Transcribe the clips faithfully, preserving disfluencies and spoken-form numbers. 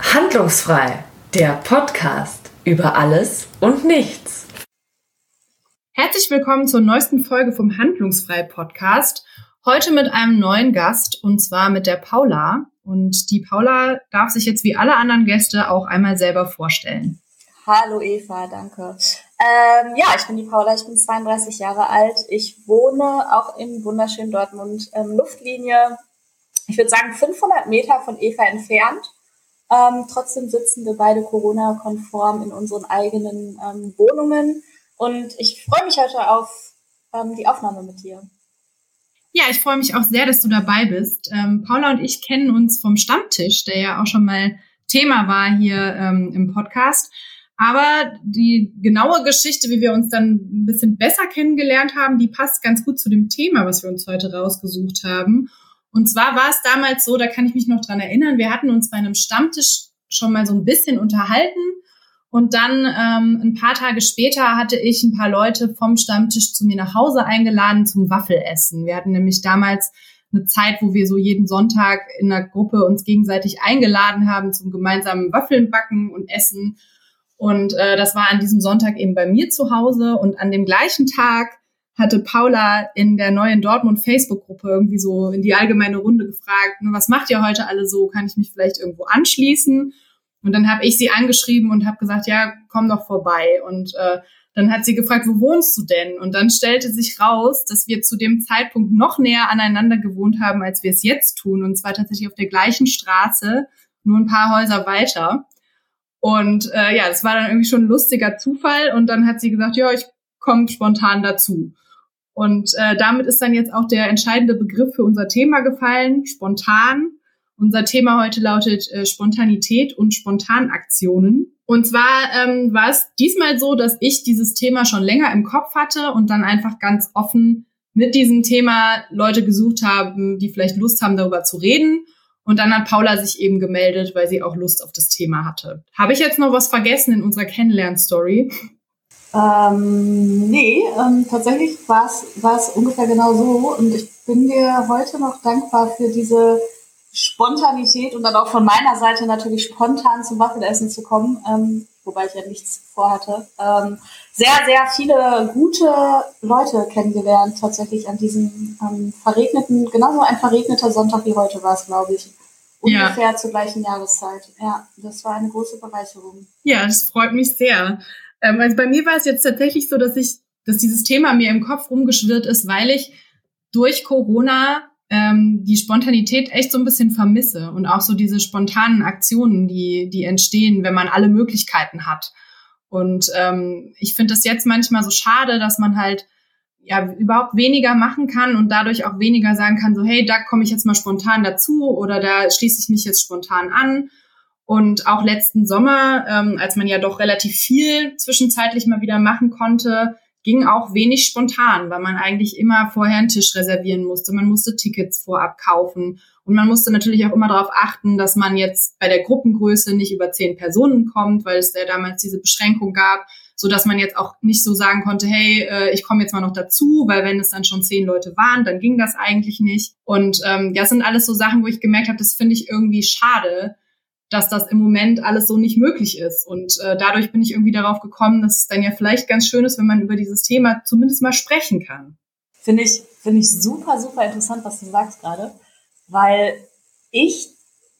Handlungsfrei, der Podcast über alles und nichts. Herzlich willkommen zur neuesten Folge vom Handlungsfrei Podcast. Heute mit einem neuen Gast und zwar mit der Paula. Und die Paula darf sich jetzt wie alle anderen Gäste auch einmal selber vorstellen. Hallo Eva, danke. Ähm, ja, ich bin die Paula, ich bin zweiunddreißig Jahre alt. Ich wohne auch im wunderschönen Dortmund, ähm, Luftlinie, ich würde sagen fünfhundert Meter von Eva entfernt. Ähm, trotzdem sitzen wir beide Corona-konform in unseren eigenen ähm, Wohnungen. Und ich freue mich heute auf ähm, die Aufnahme mit dir. Ja, ich freue mich auch sehr, dass du dabei bist. Ähm, Paula und ich kennen uns vom Stammtisch, der ja auch schon mal Thema war hier ähm, im Podcast. Aber die genaue Geschichte, wie wir uns dann ein bisschen besser kennengelernt haben, die passt ganz gut zu dem Thema, was wir uns heute rausgesucht haben. Und zwar war es damals so, da kann ich mich noch dran erinnern, wir hatten uns bei einem Stammtisch schon mal so ein bisschen unterhalten und dann ähm, ein paar Tage später hatte ich ein paar Leute vom Stammtisch zu mir nach Hause eingeladen zum Waffelessen. Wir hatten nämlich damals eine Zeit, wo wir so jeden Sonntag in einer Gruppe uns gegenseitig eingeladen haben zum gemeinsamen Waffeln backen und essen. Und äh, das war an diesem Sonntag eben bei mir zu Hause und an dem gleichen Tag hatte Paula in der neuen Dortmund-Facebook-Gruppe irgendwie so in die allgemeine Runde gefragt, was macht ihr heute alle so, kann ich mich vielleicht irgendwo anschließen? Und dann habe ich sie angeschrieben und habe gesagt, ja, komm doch vorbei. Und äh, dann hat sie gefragt, wo wohnst du denn? Und dann stellte sich raus, dass wir zu dem Zeitpunkt noch näher aneinander gewohnt haben, als wir es jetzt tun. Und zwar tatsächlich auf der gleichen Straße, nur ein paar Häuser weiter. Und äh, ja, das war dann irgendwie schon ein lustiger Zufall. Und dann hat sie gesagt, ja, ich komme spontan dazu. Und äh, damit ist dann jetzt auch der entscheidende Begriff für unser Thema gefallen, spontan. Unser Thema heute lautet äh, Spontanität und Spontanaktionen. Und zwar ähm, war es diesmal so, dass ich dieses Thema schon länger im Kopf hatte und dann einfach ganz offen mit diesem Thema Leute gesucht haben, die vielleicht Lust haben, darüber zu reden. Und dann hat Paula sich eben gemeldet, weil sie auch Lust auf das Thema hatte. Habe ich jetzt noch was vergessen in unserer Kennenlern-Story? Ähm, nee, ähm, tatsächlich war es war es ungefähr genau so. Und ich bin dir heute noch dankbar für diese Spontanität und dann auch von meiner Seite natürlich spontan zum Waffelessen zu kommen, ähm, wobei ich ja nichts vorhatte. Ähm, sehr, sehr viele gute Leute kennengelernt, tatsächlich an diesem ähm, verregneten, genauso ein verregneter Sonntag wie heute war es, glaube ich. Ungefähr ja. Zur gleichen Jahreszeit. Ja, das war eine große Bereicherung. Ja, das freut mich sehr. Ähm, also bei mir war es jetzt tatsächlich so, dass ich, dass dieses Thema mir im Kopf rumgeschwirrt ist, weil ich durch Corona ähm, die Spontanität echt so ein bisschen vermisse und auch so diese spontanen Aktionen, die die entstehen, wenn man alle Möglichkeiten hat. Und ähm, ich finde es jetzt manchmal so schade, dass man halt ja überhaupt weniger machen kann und dadurch auch weniger sagen kann, so hey, da komme ich jetzt mal spontan dazu oder da schließe ich mich jetzt spontan an. Und auch letzten Sommer, ähm, als man ja doch relativ viel zwischenzeitlich mal wieder machen konnte, ging auch wenig spontan, weil man eigentlich immer vorher einen Tisch reservieren musste. Man musste Tickets vorab kaufen und man musste natürlich auch immer darauf achten, dass man jetzt bei der Gruppengröße nicht über zehn Personen kommt, weil es ja damals diese Beschränkung gab, so dass man jetzt auch nicht so sagen konnte, hey, äh, ich komme jetzt mal noch dazu, weil wenn es dann schon zehn Leute waren, dann ging das eigentlich nicht. Und ähm, das sind alles so Sachen, wo ich gemerkt habe, das finde ich irgendwie schade, dass das im Moment alles so nicht möglich ist. Und äh, dadurch bin ich irgendwie darauf gekommen, dass es dann ja vielleicht ganz schön ist, wenn man über dieses Thema zumindest mal sprechen kann. Finde ich, finde ich super, super interessant, was du sagst gerade, weil ich,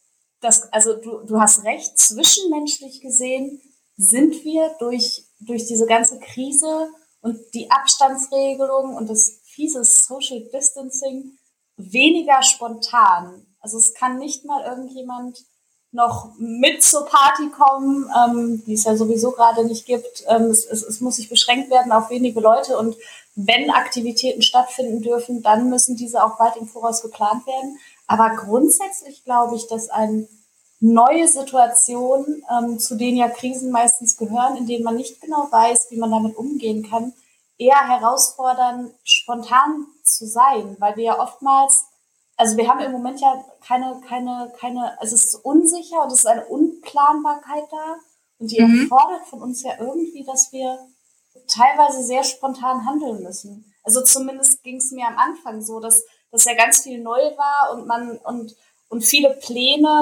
das, also du, du hast recht, zwischenmenschlich gesehen sind wir durch, durch diese ganze Krise und die Abstandsregelung und das fiese Social Distancing weniger spontan. Also es kann nicht mal irgendjemand noch mit zur Party kommen, ähm, die es ja sowieso gerade nicht gibt. Ähm, es, es, es muss sich beschränkt werden auf wenige Leute und wenn Aktivitäten stattfinden dürfen, dann müssen diese auch weit im Voraus geplant werden. Aber grundsätzlich glaube ich, dass eine neue Situation, ähm, zu denen ja Krisen meistens gehören, in denen man nicht genau weiß, wie man damit umgehen kann, eher herausfordern, spontan zu sein, weil wir ja oftmals Also wir haben im Moment ja keine, keine, keine, also es ist unsicher und es ist eine Unplanbarkeit da und die mhm. erfordert von uns ja irgendwie, dass wir teilweise sehr spontan handeln müssen. Also zumindest ging es mir am Anfang so, dass, dass ja ganz viel neu war und man und, und viele Pläne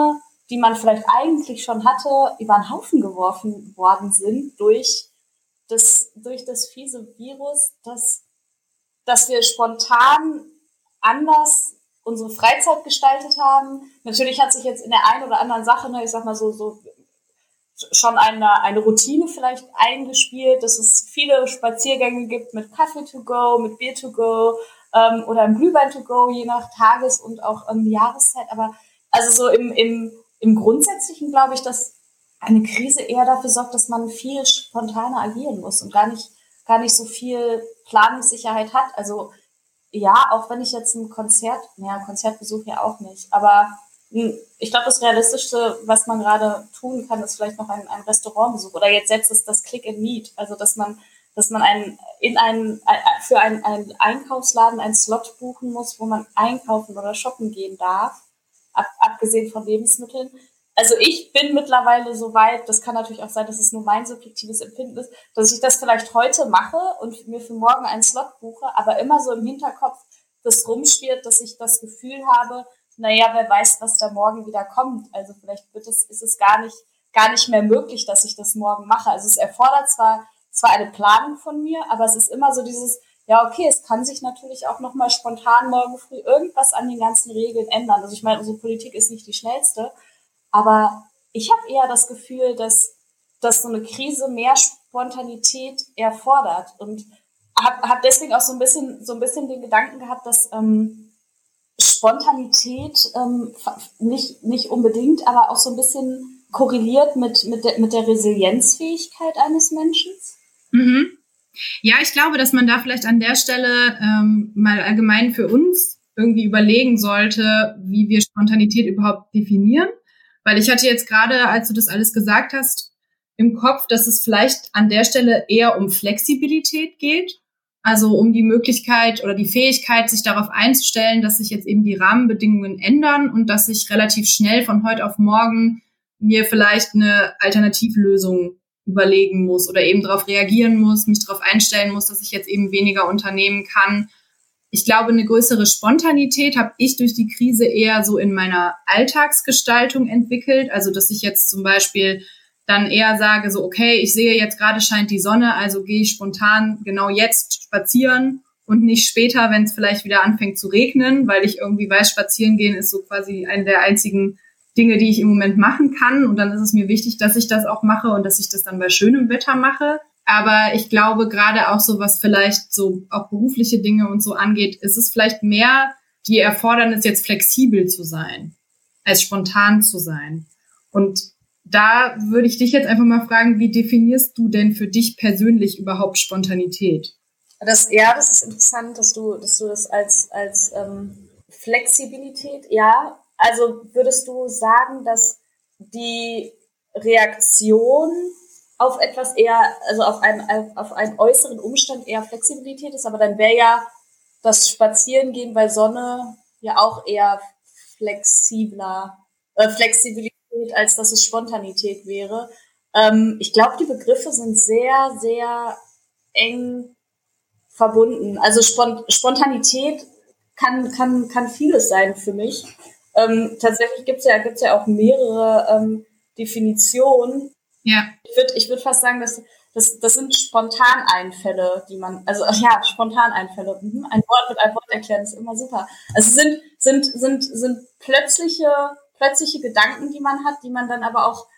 die man vielleicht eigentlich schon hatte, über den Haufen geworfen worden sind durch das, durch das fiese Virus, dass, dass wir spontan anders unsere Freizeit gestaltet haben. Natürlich hat sich jetzt in der einen oder anderen Sache, ne, ich sag mal so, so schon eine, eine Routine vielleicht eingespielt, dass es viele Spaziergänge gibt mit Kaffee to go, mit Bier to go ähm, oder ein Glühwein to go, je nach Tages- und auch ähm, Jahreszeit. Aber also so im, im, im Grundsätzlichen glaube ich, dass eine Krise eher dafür sorgt, dass man viel spontaner agieren muss und gar nicht, gar nicht so viel Planungssicherheit hat. Also ja, auch wenn ich jetzt ein Konzert, naja, Konzertbesuch ja auch nicht, aber ich glaube, das Realistischste, was man gerade tun kann, ist vielleicht noch ein, ein Restaurantbesuch oder jetzt selbst ist das Click and Meet, also dass man, dass man einen, in einen, für einen, einen Einkaufsladen einen Slot buchen muss, wo man einkaufen oder shoppen gehen darf, ab, abgesehen von Lebensmitteln. Also ich bin mittlerweile so weit, das kann natürlich auch sein, dass es nur mein subjektives Empfinden ist, dass ich das vielleicht heute mache und mir für morgen einen Slot buche, aber immer so im Hinterkopf das rumschwirrt, dass ich das Gefühl habe, naja, wer weiß, was da morgen wieder kommt. Also vielleicht wird es, ist es gar nicht, gar nicht mehr möglich, dass ich das morgen mache. Also es erfordert zwar, zwar eine Planung von mir, aber es ist immer so dieses, ja, okay, es kann sich natürlich auch nochmal spontan morgen früh irgendwas an den ganzen Regeln ändern. Also ich meine, unsere Politik ist nicht die schnellste, aber ich habe eher das Gefühl, dass, dass so eine Krise mehr Spontanität erfordert und habe hab deswegen auch so ein bisschen, so ein bisschen den Gedanken gehabt, dass ähm, Spontanität ähm, nicht, nicht unbedingt, aber auch so ein bisschen korreliert mit, mit, der, mit der Resilienzfähigkeit eines Menschen. Mhm. Ja, ich glaube, dass man da vielleicht an der Stelle ähm, mal allgemein für uns irgendwie überlegen sollte, wie wir Spontanität überhaupt definieren. Weil ich hatte jetzt gerade, als du das alles gesagt hast, im Kopf, dass es vielleicht an der Stelle eher um Flexibilität geht. Also um die Möglichkeit oder die Fähigkeit, sich darauf einzustellen, dass sich jetzt eben die Rahmenbedingungen ändern und dass ich relativ schnell von heute auf morgen mir vielleicht eine Alternativlösung überlegen muss oder eben darauf reagieren muss, mich darauf einstellen muss, dass ich jetzt eben weniger unternehmen kann. Ich glaube, eine größere Spontanität habe ich durch die Krise eher so in meiner Alltagsgestaltung entwickelt. Also dass ich jetzt zum Beispiel dann eher sage, so okay, ich sehe jetzt gerade scheint die Sonne, also gehe ich spontan genau jetzt spazieren und nicht später, wenn es vielleicht wieder anfängt zu regnen, weil ich irgendwie weiß, spazieren gehen ist so quasi eine der einzigen Dinge, die ich im Moment machen kann. Und dann ist es mir wichtig, dass ich das auch mache und dass ich das dann bei schönem Wetter mache. Aber ich glaube, gerade auch so, was vielleicht so auch berufliche Dinge und so angeht, ist es vielleicht mehr die Erfordernis, jetzt flexibel zu sein, als spontan zu sein. Und da würde ich dich jetzt einfach mal fragen, wie definierst du denn für dich persönlich überhaupt Spontanität? Das, ja, das ist interessant, dass du, dass du das als, als ähm, Flexibilität, ja, also würdest du sagen, dass die Reaktion auf etwas eher, also auf einen, auf einen äußeren Umstand eher Flexibilität ist, aber dann wäre ja das Spazierengehen bei Sonne ja auch eher flexibler, äh, Flexibilität, als dass es Spontanität wäre. Ähm, ich glaube, die Begriffe sind sehr, sehr eng verbunden. Also Spont- Spontanität kann, kann, kann vieles sein für mich. Ähm, tatsächlich gibt's ja, gibt's ja auch mehrere ähm, Definitionen. Ja. Ich würde ich würd fast sagen, dass das, das sind Spontaneinfälle, die man, also ja, Spontaneinfälle. Mhm. Ein Wort mit einem Wort erklären ist immer super. Also sind, sind, sind, sind plötzliche, plötzliche Gedanken, die man hat, die man dann aber auch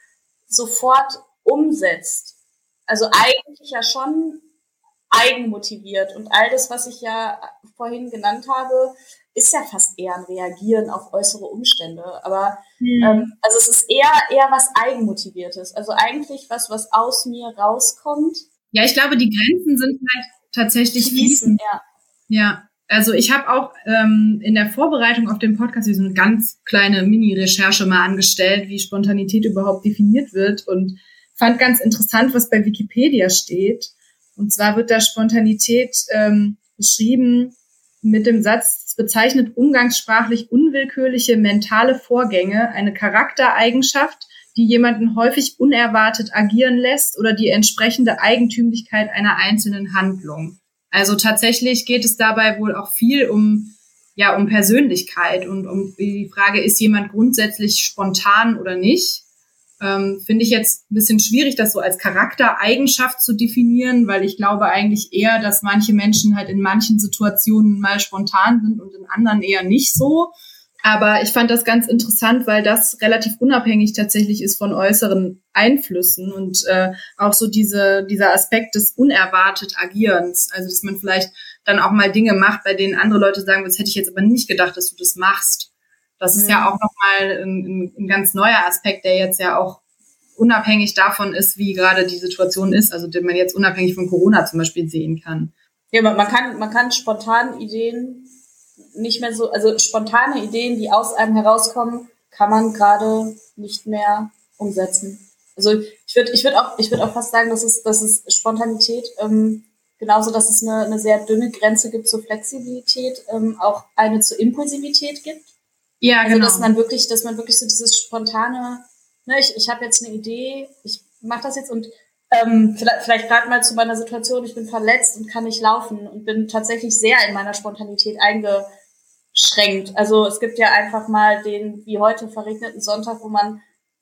sofort umsetzt. Also eigentlich ja schon eigenmotiviert. Und all das, was ich ja vorhin genannt habe, ist ja fast eher ein Reagieren auf äußere Umstände. Aber mhm. ähm, also es ist eher eher was Eigenmotiviertes. Also eigentlich was, was aus mir rauskommt. Ja, ich glaube, die Grenzen sind vielleicht tatsächlich fließend. Ja. Ja, also ich habe auch ähm, in der Vorbereitung auf den Podcast so eine ganz kleine Mini-Recherche mal angestellt, wie Spontanität überhaupt definiert wird und fand ganz interessant, was bei Wikipedia steht. Und zwar wird da Spontanität ähm, beschrieben mit dem Satz, es bezeichnet umgangssprachlich unwillkürliche mentale Vorgänge, eine Charaktereigenschaft, die jemanden häufig unerwartet agieren lässt oder die entsprechende Eigentümlichkeit einer einzelnen Handlung. Also tatsächlich geht es dabei wohl auch viel um ja um Persönlichkeit und um die Frage, ist jemand grundsätzlich spontan oder nicht? Ähm, finde ich jetzt ein bisschen schwierig, das so als Charaktereigenschaft zu definieren, weil ich glaube eigentlich eher, dass manche Menschen halt in manchen Situationen mal spontan sind und in anderen eher nicht so. Aber ich fand das ganz interessant, weil das relativ unabhängig tatsächlich ist von äußeren Einflüssen und äh, auch so diese dieser Aspekt des unerwartet Agierens. Also dass man vielleicht dann auch mal Dinge macht, bei denen andere Leute sagen, das hätte ich jetzt aber nicht gedacht, dass du das machst. Das ist mhm. ja auch nochmal ein, ein ganz neuer Aspekt, der jetzt ja auch unabhängig davon ist, wie gerade die Situation ist, also den man jetzt unabhängig von Corona zum Beispiel sehen kann. Ja, man, man kann man kann spontan Ideen nicht mehr so, also spontane Ideen, die aus einem herauskommen, kann man gerade nicht mehr umsetzen. Also ich würde ich würde auch ich würde auch fast sagen, dass es dass es Spontanität ähm, genauso, dass es eine eine sehr dünne Grenze gibt zur Flexibilität, ähm, auch eine zur Impulsivität gibt. Ja, also genau. dass man wirklich, dass man wirklich so dieses spontane, ne, ich, ich habe jetzt eine Idee, ich mache das jetzt und ähm, vielleicht, vielleicht gerade mal zu meiner Situation, ich bin verletzt und kann nicht laufen und bin tatsächlich sehr in meiner Spontanität eingeschränkt. Also es gibt ja einfach mal den, wie heute, verregneten Sonntag, wo man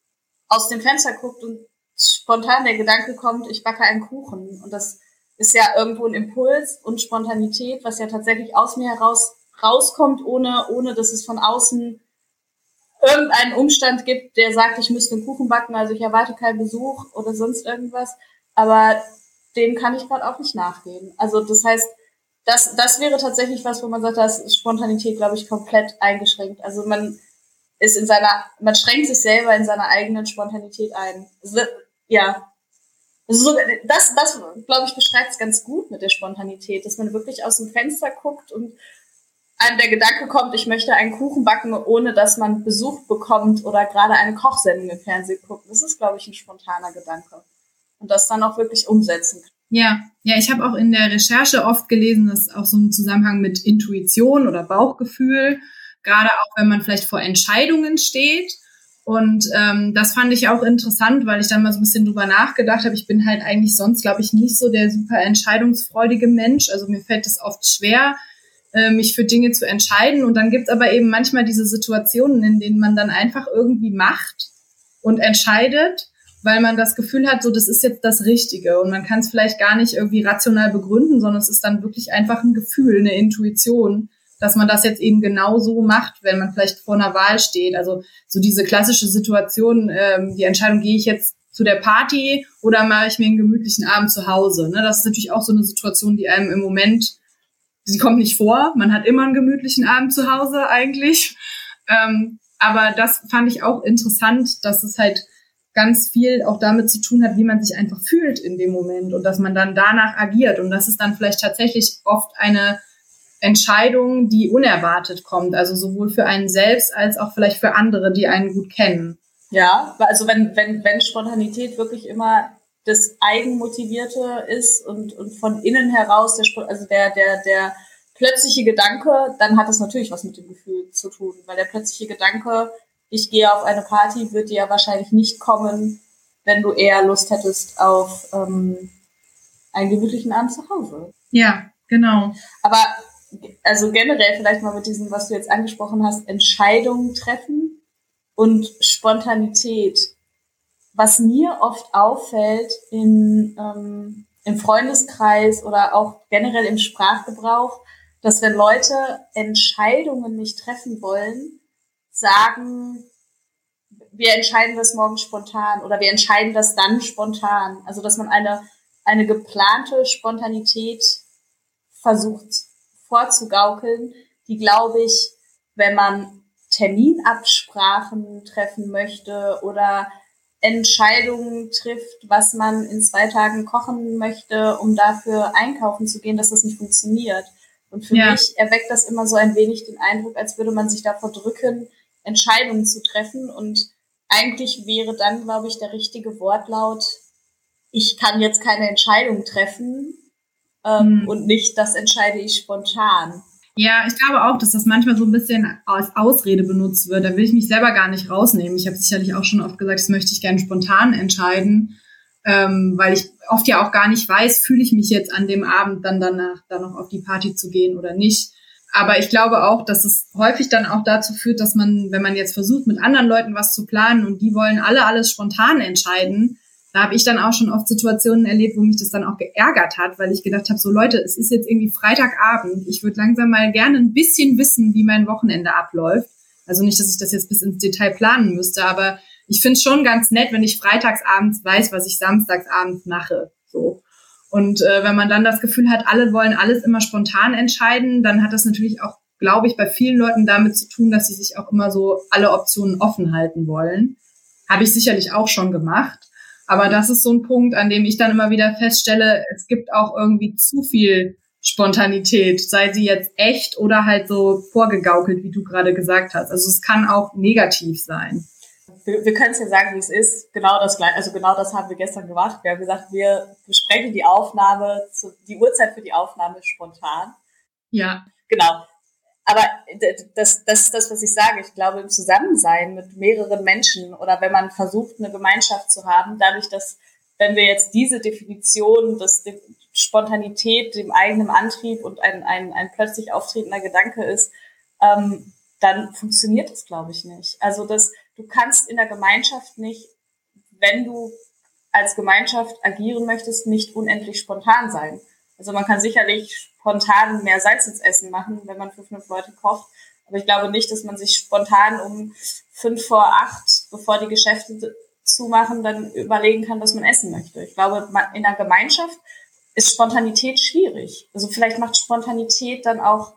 aus dem Fenster guckt und spontan der Gedanke kommt, ich backe einen Kuchen. Und das ist ja irgendwo ein Impuls und Spontanität, was ja tatsächlich aus mir heraus rauskommt, ohne, ohne dass es von außen irgendeinen Umstand gibt, der sagt, ich müsste einen Kuchen backen, also ich erwarte keinen Besuch oder sonst irgendwas. Aber dem kann ich gerade auch nicht nachgehen. Also das heißt, das, das wäre tatsächlich was, wo man sagt, da ist Spontanität, glaube ich, komplett eingeschränkt. Also man ist in seiner, man schränkt sich selber in seiner eigenen Spontanität ein. Also, ja. Also so, das, das, glaube ich, beschreibt es ganz gut mit der Spontanität, dass man wirklich aus dem Fenster guckt und einem der Gedanke kommt, ich möchte einen Kuchen backen, ohne dass man Besuch bekommt oder gerade eine Kochsendung im Fernsehen guckt. Das ist, glaube ich, ein spontaner Gedanke. Und das dann auch wirklich umsetzen kann. Ja, ja, ich habe auch in der Recherche oft gelesen, dass auch so ein Zusammenhang mit Intuition oder Bauchgefühl, gerade auch wenn man vielleicht vor Entscheidungen steht. Und ähm, das fand ich auch interessant, weil ich dann mal so ein bisschen drüber nachgedacht habe. Ich bin halt eigentlich sonst, glaube ich, nicht so der super entscheidungsfreudige Mensch. Also mir fällt es oft schwer, mich für Dinge zu entscheiden. Und dann gibt es aber eben manchmal diese Situationen, in denen man dann einfach irgendwie macht und entscheidet, weil man das Gefühl hat, so das ist jetzt das Richtige. Und man kann es vielleicht gar nicht irgendwie rational begründen, sondern es ist dann wirklich einfach ein Gefühl, eine Intuition, dass man das jetzt eben genau so macht, wenn man vielleicht vor einer Wahl steht. Also so diese klassische Situation, ähm, die Entscheidung, gehe ich jetzt zu der Party oder mache ich mir einen gemütlichen Abend zu Hause. Ne? Das ist natürlich auch so eine Situation, die einem im Moment, sie kommt nicht vor. Man hat immer einen gemütlichen Abend zu Hause eigentlich. Ähm, aber das fand ich auch interessant, dass es halt ganz viel auch damit zu tun hat, wie man sich einfach fühlt in dem Moment und dass man dann danach agiert. Und das ist dann vielleicht tatsächlich oft eine Entscheidung, die unerwartet kommt. Also sowohl für einen selbst als auch vielleicht für andere, die einen gut kennen. Ja, also wenn, wenn, wenn Spontanität wirklich immer das Eigenmotivierte ist und, und von innen heraus, der, also der, der, der plötzliche Gedanke, dann hat das natürlich was mit dem Gefühl zu tun, weil der plötzliche Gedanke, ich gehe auf eine Party, wird dir ja wahrscheinlich nicht kommen, wenn du eher Lust hättest auf ähm, einen gemütlichen Abend zu Hause. Ja, genau. Aber also generell vielleicht mal mit diesem, was du jetzt angesprochen hast, Entscheidungen treffen und Spontanität. Was mir oft auffällt in, ähm, im Freundeskreis oder auch generell im Sprachgebrauch, dass wenn Leute Entscheidungen nicht treffen wollen, sagen, wir entscheiden das morgen spontan oder wir entscheiden das dann spontan. Also dass man eine, eine geplante Spontanität versucht vorzugaukeln, die, glaube ich, wenn man Terminabsprachen treffen möchte oder Entscheidungen trifft, was man in zwei Tagen kochen möchte, um dafür einkaufen zu gehen, dass das nicht funktioniert. Und für ja. mich erweckt das immer so ein wenig den Eindruck, als würde man sich davor drücken, Entscheidungen zu treffen. Und eigentlich wäre dann, glaube ich, der richtige Wortlaut, ich kann jetzt keine Entscheidung treffen ähm, hm. und nicht, das entscheide ich spontan. Ja, ich glaube auch, dass das manchmal so ein bisschen als Ausrede benutzt wird. Da will ich mich selber gar nicht rausnehmen. Ich habe sicherlich auch schon oft gesagt, das möchte ich gerne spontan entscheiden, ähm, weil ich oft ja auch gar nicht weiß, fühle ich mich jetzt an dem Abend dann danach, dann noch auf die Party zu gehen oder nicht. aber ich glaube auch, dass es häufig dann auch dazu führt, dass man, wenn man jetzt versucht, mit anderen Leuten was zu planen und die wollen alle alles spontan entscheiden, da habe ich dann auch schon oft Situationen erlebt, wo mich das dann auch geärgert hat, weil ich gedacht habe, so Leute, es ist jetzt irgendwie Freitagabend, ich würde langsam mal gerne ein bisschen wissen, wie mein Wochenende abläuft. Also nicht, dass ich das jetzt bis ins Detail planen müsste, aber ich finde es schon ganz nett, wenn ich freitagsabends weiß, was ich samstagsabends mache. So. Und äh, wenn man dann das Gefühl hat, alle wollen alles immer spontan entscheiden, dann hat das natürlich auch, glaube ich, bei vielen Leuten damit zu tun, dass sie sich auch immer so alle Optionen offen halten wollen. Habe ich sicherlich auch schon gemacht. Aber das ist so ein Punkt, an dem ich dann immer wieder feststelle, es gibt auch irgendwie zu viel Spontanität, sei sie jetzt echt oder halt so vorgegaukelt, wie du gerade gesagt hast. Also es kann auch negativ sein. Wir, wir können es ja sagen, wie es ist. Genau das gleiche, also genau das haben wir gestern gemacht. Wir haben gesagt, wir besprechen die Aufnahme, zu, die Uhrzeit für die Aufnahme spontan. Ja. Genau. Aber das, das ist das, was ich sage. Ich glaube, im Zusammensein mit mehreren Menschen oder wenn man versucht, eine Gemeinschaft zu haben, dadurch, dass, wenn wir jetzt diese Definition, dass die Spontanität dem eigenen Antrieb und ein, ein, ein plötzlich auftretender Gedanke ist, ähm, dann funktioniert das, glaube ich, nicht. Also das, du kannst in der Gemeinschaft nicht, wenn du als Gemeinschaft agieren möchtest, nicht unendlich spontan sein. Also man kann sicherlich spontan mehr Salz ins Essen machen, wenn man für fünf Leute kocht. Aber ich glaube nicht, dass man sich spontan um fünf vor acht, bevor die Geschäfte zumachen, dann überlegen kann, was man essen möchte. Ich glaube, in einer Gemeinschaft ist Spontanität schwierig. Also vielleicht macht Spontanität dann auch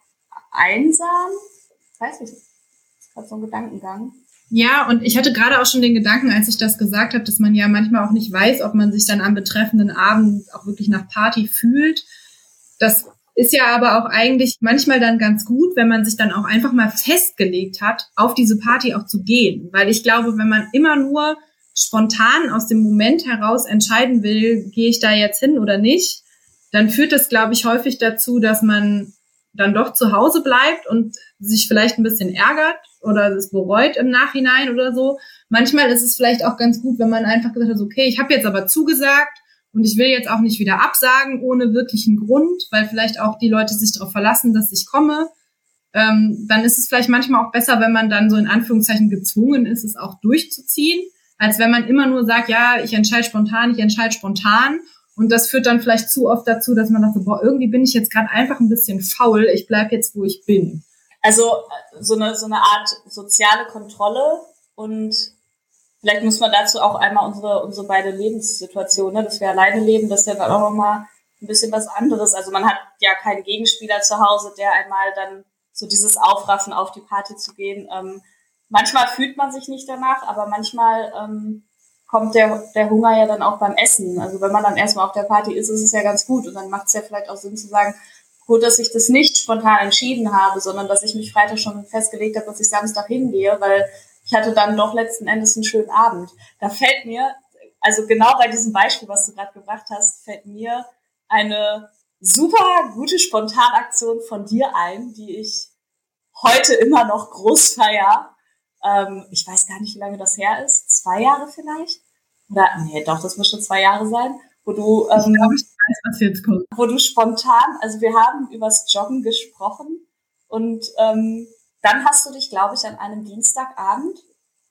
einsam. Ich weiß nicht, das ist gerade so ein Gedankengang. Ja, und ich hatte gerade auch schon den Gedanken, als ich das gesagt habe, dass man ja manchmal auch nicht weiß, ob man sich dann am betreffenden Abend auch wirklich nach Party fühlt. Das ist ja aber auch eigentlich manchmal dann ganz gut, wenn man sich dann auch einfach mal festgelegt hat, auf diese Party auch zu gehen. Weil ich glaube, wenn man immer nur spontan aus dem Moment heraus entscheiden will, gehe ich da jetzt hin oder nicht, dann führt das, glaube ich, häufig dazu, dass man dann doch zu Hause bleibt und sich vielleicht ein bisschen ärgert oder es bereut im Nachhinein oder so. Manchmal ist es vielleicht auch ganz gut, wenn man einfach gesagt hat, okay, ich habe jetzt aber zugesagt und ich will jetzt auch nicht wieder absagen ohne wirklichen Grund, weil vielleicht auch die Leute sich darauf verlassen, dass ich komme. Ähm, dann ist es vielleicht manchmal auch besser, wenn man dann so in Anführungszeichen gezwungen ist, es auch durchzuziehen, als wenn man immer nur sagt, ja, ich entscheide spontan, ich entscheide spontan. Und das führt dann vielleicht zu oft dazu, dass man sagt, boah, irgendwie bin ich jetzt gerade einfach ein bisschen faul, ich bleib jetzt, wo ich bin. Also so eine so eine Art soziale Kontrolle und vielleicht muss man dazu auch einmal unsere unsere beide Lebenssituationen, ne, dass wir alleine leben, das ist ja dann auch nochmal ein bisschen was anderes. Also man hat ja keinen Gegenspieler zu Hause, der einmal dann so dieses Aufraffen, auf die Party zu gehen. Ähm, manchmal fühlt man sich nicht danach, aber manchmal ähm, kommt der der Hunger ja dann auch beim Essen. Also wenn man dann erstmal auf der Party ist, ist es ja ganz gut und dann macht es ja vielleicht auch Sinn zu sagen, gut, dass ich das nicht spontan entschieden habe, sondern dass ich mich Freitag schon festgelegt habe, dass ich Samstag hingehe, weil ich hatte dann doch letzten Endes einen schönen Abend. Da fällt mir, also genau bei diesem Beispiel, was du gerade gebracht hast, fällt mir eine super gute Spontanaktion von dir ein, die ich heute immer noch groß feier. Ähm, ich weiß gar nicht, wie lange das her ist. Zwei Jahre vielleicht? Oder, nee, doch, das muss schon zwei Jahre sein. Wo du, ähm, ich glaube, ich weiß, was jetzt kommt. Wo du spontan, also wir haben übers Joggen gesprochen und ähm, dann hast du dich, glaube ich, an einem Dienstagabend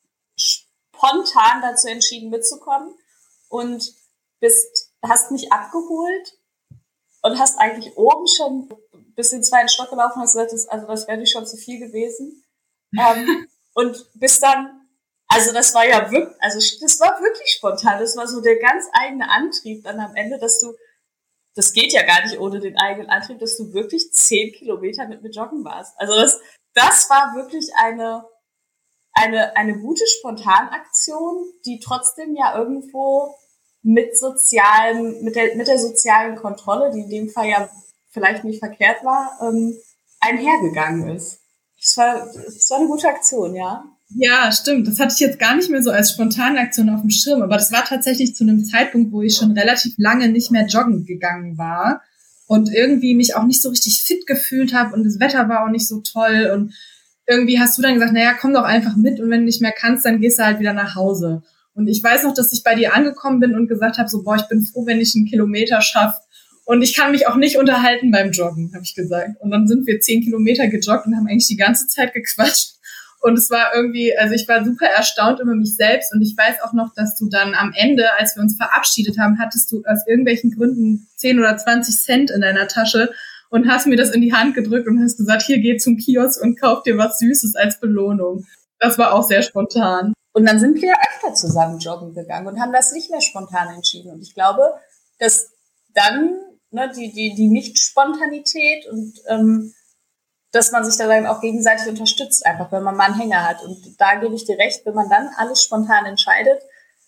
spontan dazu entschieden, mitzukommen und bist, hast mich abgeholt und hast eigentlich oben schon bis in den zweiten Stock gelaufen und hast gesagt, das, also das wäre nicht schon zu viel gewesen. ähm, und bist dann, also das war ja wirklich, also das war wirklich spontan, das war so der ganz eigene Antrieb dann am Ende, dass du, das geht ja gar nicht ohne den eigenen Antrieb, dass du wirklich zehn Kilometer mit mir joggen warst. Also das, das war wirklich eine, eine, eine gute Spontanaktion, die trotzdem ja irgendwo mit sozialen, mit der, mit der sozialen Kontrolle, die in dem Fall ja vielleicht nicht verkehrt war, ähm, einhergegangen ist. Das war, das war eine gute Aktion, ja. Ja, stimmt. Das hatte ich jetzt gar nicht mehr so als spontane Aktion auf dem Schirm, aber das war tatsächlich zu einem Zeitpunkt, wo ich schon relativ lange nicht mehr joggen gegangen war und irgendwie mich auch nicht so richtig fit gefühlt habe und das Wetter war auch nicht so toll und irgendwie hast du dann gesagt, naja, komm doch einfach mit und wenn du nicht mehr kannst, dann gehst du halt wieder nach Hause. Und ich weiß noch, dass ich bei dir angekommen bin und gesagt habe, so, boah, ich bin froh, wenn ich einen Kilometer schaffe Und ich kann mich auch nicht unterhalten beim Joggen, habe ich gesagt. Und dann sind wir zehn Kilometer gejoggt und haben eigentlich die ganze Zeit gequatscht. Und es war irgendwie, also ich war super erstaunt über mich selbst. Und ich weiß auch noch, dass du dann am Ende, als wir uns verabschiedet haben, hattest du aus irgendwelchen Gründen zehn oder zwanzig Cent in deiner Tasche und hast mir das in die Hand gedrückt und hast gesagt, hier, geh zum Kiosk und kauf dir was Süßes als Belohnung. Das war auch sehr spontan. Und dann sind wir öfter zusammen joggen gegangen und haben das nicht mehr spontan entschieden. Und ich glaube, dass dann ne, die, die, die Nicht-Spontanität und ähm, dass man sich da dann auch gegenseitig unterstützt, einfach wenn man mal einen Hänger hat. Und da gebe ich dir recht, wenn man dann alles spontan entscheidet,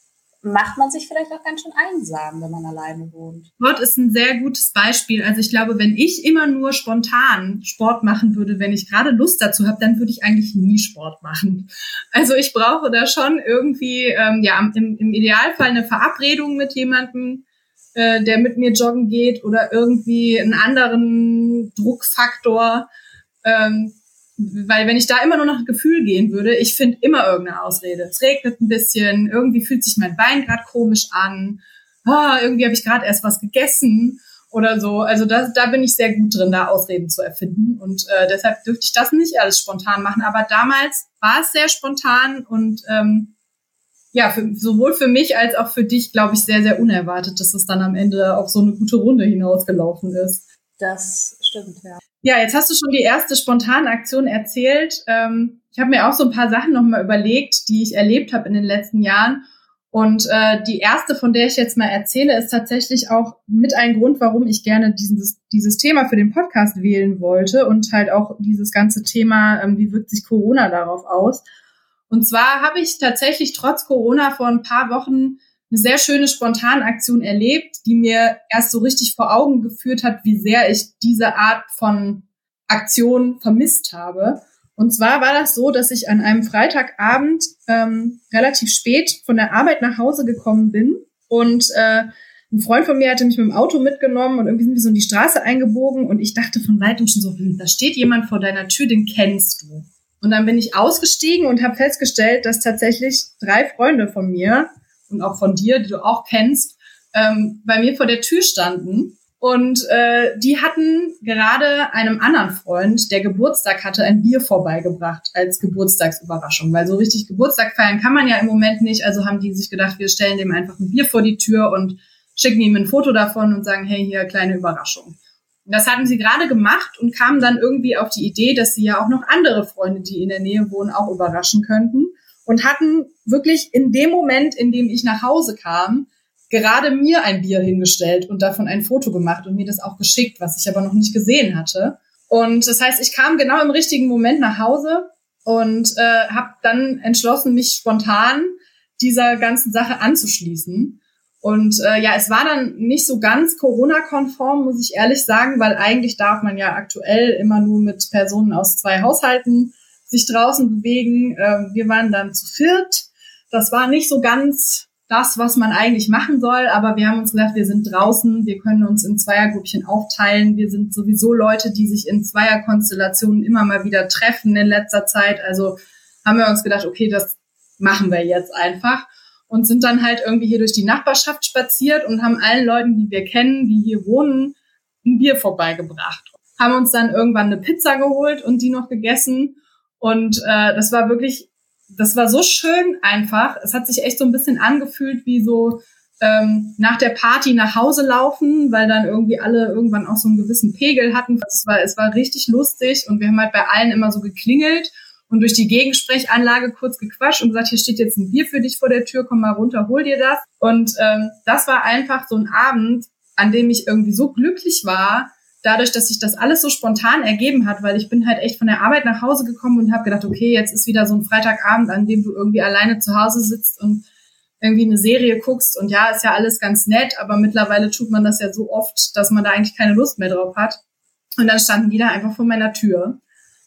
macht man sich vielleicht auch ganz schön einsam, wenn man alleine wohnt. Sport ist ein sehr gutes Beispiel. Also ich glaube, wenn ich immer nur spontan Sport machen würde, wenn ich gerade Lust dazu habe, dann würde ich eigentlich nie Sport machen. Also ich brauche da schon irgendwie, ähm, ja, im, im Idealfall eine Verabredung mit jemandem, äh, der mit mir joggen geht oder irgendwie einen anderen Druckfaktor. Ähm, weil wenn ich da immer nur nach Gefühl gehen würde, ich finde immer irgendeine Ausrede. Es regnet ein bisschen, irgendwie fühlt sich mein Bein gerade komisch an, ah, irgendwie habe ich gerade erst was gegessen oder so. Also das, da bin ich sehr gut drin, da Ausreden zu erfinden und äh, deshalb dürfte ich das nicht alles spontan machen. Aber damals war es sehr spontan und ähm, ja, für, sowohl für mich als auch für dich, glaube ich, sehr, sehr unerwartet, dass es dann am Ende auf so eine gute Runde hinausgelaufen ist. Das stimmt, ja. Ja, jetzt hast du schon die erste spontane Aktion erzählt. Ähm, ich habe mir auch so ein paar Sachen nochmal überlegt, die ich erlebt habe in den letzten Jahren. Und äh, die erste, von der ich jetzt mal erzähle, ist tatsächlich auch mit ein Grund, warum ich gerne dieses, dieses Thema für den Podcast wählen wollte und halt auch dieses ganze Thema, ähm, wie wirkt sich Corona darauf aus. Und zwar habe ich tatsächlich trotz Corona vor ein paar Wochen eine sehr schöne Spontanaktion erlebt, die mir erst so richtig vor Augen geführt hat, wie sehr ich diese Art von Aktion vermisst habe. Und zwar war das so, dass ich an einem Freitagabend ähm, relativ spät von der Arbeit nach Hause gekommen bin und äh, ein Freund von mir hatte mich mit dem Auto mitgenommen und irgendwie sind wir so in die Straße eingebogen und ich dachte von weitem schon so, hm, da steht jemand vor deiner Tür, den kennst du. Und dann bin ich ausgestiegen und habe festgestellt, dass tatsächlich drei Freunde von mir und auch von dir, die du auch kennst, ähm, bei mir vor der Tür standen. Und äh, die hatten gerade einem anderen Freund, der Geburtstag hatte, ein Bier vorbeigebracht als Geburtstagsüberraschung. Weil so richtig Geburtstag feiern kann man ja im Moment nicht. Also haben die sich gedacht, wir stellen dem einfach ein Bier vor die Tür und schicken ihm ein Foto davon und sagen, hey, hier, kleine Überraschung. Und das hatten sie gerade gemacht und kamen dann irgendwie auf die Idee, dass sie ja auch noch andere Freunde, die in der Nähe wohnen, auch überraschen könnten. Und hatten wirklich in dem Moment, in dem ich nach Hause kam, gerade mir ein Bier hingestellt und davon ein Foto gemacht und mir das auch geschickt, was ich aber noch nicht gesehen hatte. Und das heißt, ich kam genau im richtigen Moment nach Hause und äh, habe dann entschlossen, mich spontan dieser ganzen Sache anzuschließen. Und äh, ja, es war dann nicht so ganz Corona-konform, muss ich ehrlich sagen, weil eigentlich darf man ja aktuell immer nur mit Personen aus zwei Haushalten sich draußen bewegen. Äh, wir waren dann zu viert. Das war nicht so ganz das, was man eigentlich machen soll, aber wir haben uns gedacht, wir sind draußen, wir können uns in Zweiergrüppchen aufteilen. Wir sind sowieso Leute, die sich in Zweierkonstellationen immer mal wieder treffen in letzter Zeit. Also haben wir uns gedacht, okay, das machen wir jetzt einfach. Und sind dann halt irgendwie hier durch die Nachbarschaft spaziert und haben allen Leuten, die wir kennen, die hier wohnen, ein Bier vorbeigebracht. Haben uns dann irgendwann eine Pizza geholt und die noch gegessen. Und äh, das war wirklich, das war so schön einfach. Es hat sich echt so ein bisschen angefühlt wie so ähm, nach der Party nach Hause laufen, weil dann irgendwie alle irgendwann auch so einen gewissen Pegel hatten. Es war, es war richtig lustig und wir haben halt bei allen immer so geklingelt und durch die Gegensprechanlage kurz gequatscht und gesagt, hier steht jetzt ein Bier für dich vor der Tür, komm mal runter, hol dir das. Und ähm, das war einfach so ein Abend, an dem ich irgendwie so glücklich war, dadurch, dass sich das alles so spontan ergeben hat, weil ich bin halt echt von der Arbeit nach Hause gekommen und habe gedacht, okay, jetzt ist wieder so ein Freitagabend, an dem du irgendwie alleine zu Hause sitzt und irgendwie eine Serie guckst. Und ja, ist ja alles ganz nett, aber mittlerweile tut man das ja so oft, dass man da eigentlich keine Lust mehr drauf hat. Und dann standen die da einfach vor meiner Tür.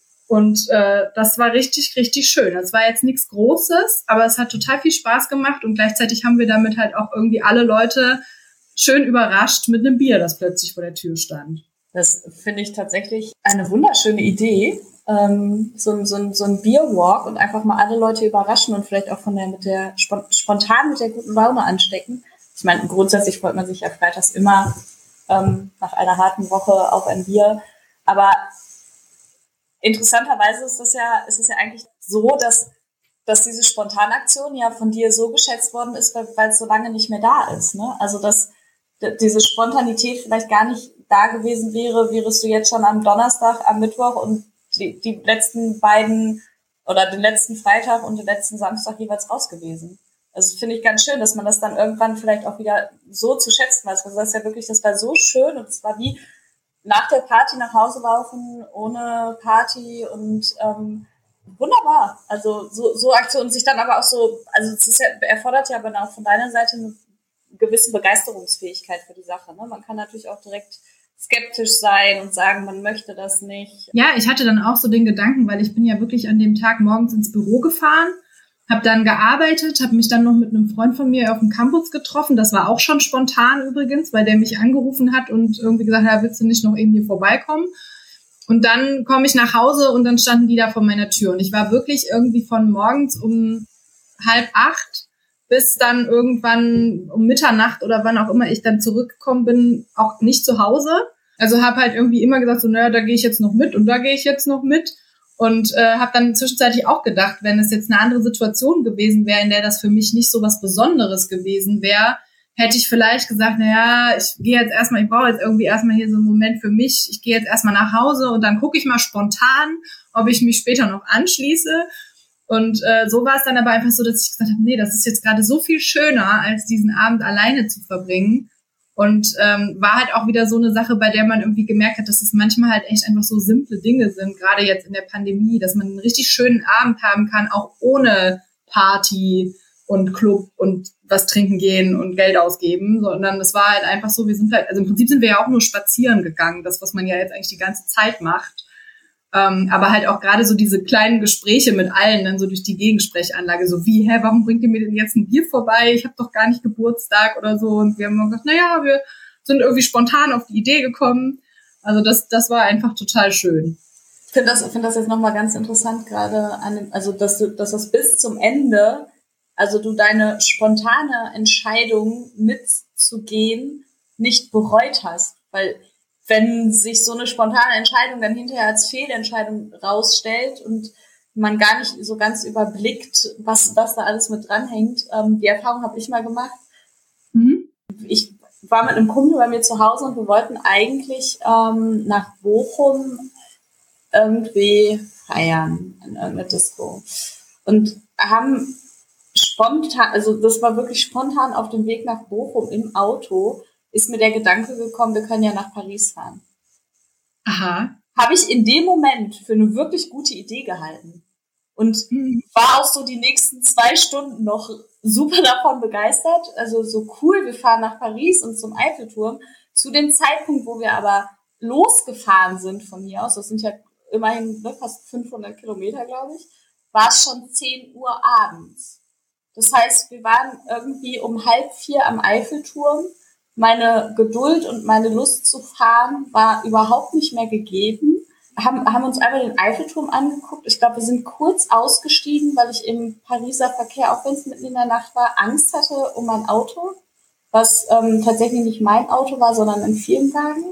Und äh, das war richtig, richtig schön. Das war jetzt nichts Großes, aber es hat total viel Spaß gemacht und gleichzeitig haben wir damit halt auch irgendwie alle Leute schön überrascht mit einem Bier, das plötzlich vor der Tür stand. Das finde ich tatsächlich eine wunderschöne Idee, ähm, so, so, so ein Bierwalk und einfach mal alle Leute überraschen und vielleicht auch von der mit der spontan mit der guten Laune anstecken. Ich meine, grundsätzlich freut man sich ja freitags immer ähm, nach einer harten Woche auf ein Bier. Aber interessanterweise ist es ja, ist es ja eigentlich so, dass, dass diese Spontanaktion ja von dir so geschätzt worden ist, weil, weil es so lange nicht mehr da ist. Ne? Also dass d- diese Spontanität vielleicht gar nicht da gewesen wäre, wärest du jetzt schon am Donnerstag, am Mittwoch und die, die letzten beiden oder den letzten Freitag und den letzten Samstag jeweils raus gewesen. Also finde ich ganz schön, dass man das dann irgendwann vielleicht auch wieder so zu schätzen weiß. Also das ist ja wirklich, das war so schön und es war wie nach der Party nach Hause laufen, ohne Party und ähm, wunderbar. Also so, so Aktionen sich dann aber auch so, also es ist ja, erfordert ja aber auch von deiner Seite eine gewisse Begeisterungsfähigkeit für die Sache. Ne? Man kann natürlich auch direkt skeptisch sein und sagen, man möchte das nicht. Ja, ich hatte dann auch so den Gedanken, weil ich bin ja wirklich an dem Tag morgens ins Büro gefahren, habe dann gearbeitet, habe mich dann noch mit einem Freund von mir auf dem Campus getroffen. Das war auch schon spontan übrigens, weil der mich angerufen hat und irgendwie gesagt hat, willst du nicht noch eben hier vorbeikommen? Und dann komme ich nach Hause und dann standen die da vor meiner Tür. Und ich war wirklich irgendwie von morgens um halb acht bis dann irgendwann um Mitternacht oder wann auch immer ich dann zurückgekommen bin, auch nicht zu Hause. Also habe halt irgendwie immer gesagt, so naja, da gehe ich jetzt noch mit und da gehe ich jetzt noch mit. Und äh, habe dann zwischenzeitlich auch gedacht, wenn es jetzt eine andere Situation gewesen wäre, in der das für mich nicht so was Besonderes gewesen wäre, hätte ich vielleicht gesagt, naja, ich gehe jetzt erstmal, ich brauche jetzt irgendwie erstmal hier so einen Moment für mich. Ich gehe jetzt erstmal nach Hause und dann gucke ich mal spontan, ob ich mich später noch anschließe. Und äh, so war es dann aber einfach so, dass ich gesagt habe, nee, das ist jetzt gerade so viel schöner, als diesen Abend alleine zu verbringen. Und ähm, war halt auch wieder so eine Sache, bei der man irgendwie gemerkt hat, dass es manchmal halt echt einfach so simple Dinge sind, gerade jetzt in der Pandemie, dass man einen richtig schönen Abend haben kann, auch ohne Party und Club und was trinken gehen und Geld ausgeben, sondern es war halt einfach so, wir sind halt, also im Prinzip sind wir ja auch nur spazieren gegangen, das, was man ja jetzt eigentlich die ganze Zeit macht. Ähm, aber halt auch gerade so diese kleinen Gespräche mit allen, dann so durch die Gegensprechanlage, so wie, hä, warum bringt ihr mir denn jetzt ein Bier vorbei? Ich habe doch gar nicht Geburtstag oder so. Und wir haben immer gesagt, naja, wir sind irgendwie spontan auf die Idee gekommen. Also das, das war einfach total schön. Ich finde das, finde das jetzt nochmal ganz interessant gerade, an dem, also dass du, dass das bis zum Ende, also du deine spontane Entscheidung mitzugehen nicht bereut hast, weil wenn sich so eine spontane Entscheidung dann hinterher als Fehlentscheidung rausstellt und man gar nicht so ganz überblickt, was, was da alles mit dranhängt. Ähm, die Erfahrung habe ich mal gemacht. Mhm. Ich war mit einem Kumpel bei mir zu Hause und wir wollten eigentlich ähm, nach Bochum irgendwie feiern in irgendeiner Disco. Und haben spontan, also das war wirklich spontan auf dem Weg nach Bochum im Auto, ist mir der Gedanke gekommen, wir können ja nach Paris fahren. Aha. Habe ich in dem Moment für eine wirklich gute Idee gehalten. Und mhm. war auch so die nächsten zwei Stunden noch super davon begeistert. Also so cool, wir fahren nach Paris und zum Eiffelturm. Zu dem Zeitpunkt, wo wir aber losgefahren sind von hier aus, das sind ja immerhin ne, fast fünfhundert Kilometer, glaube ich, war es schon zehn Uhr abends. Das heißt, wir waren irgendwie um halb vier am Eiffelturm. Meine Geduld und meine Lust zu fahren war überhaupt nicht mehr gegeben. Haben, haben uns einmal den Eiffelturm angeguckt. Ich glaube, wir sind kurz ausgestiegen, weil ich im Pariser Verkehr, auch wenn es mitten in der Nacht war, Angst hatte um mein Auto, was ähm, tatsächlich nicht mein Auto war, sondern ein Firmenwagen.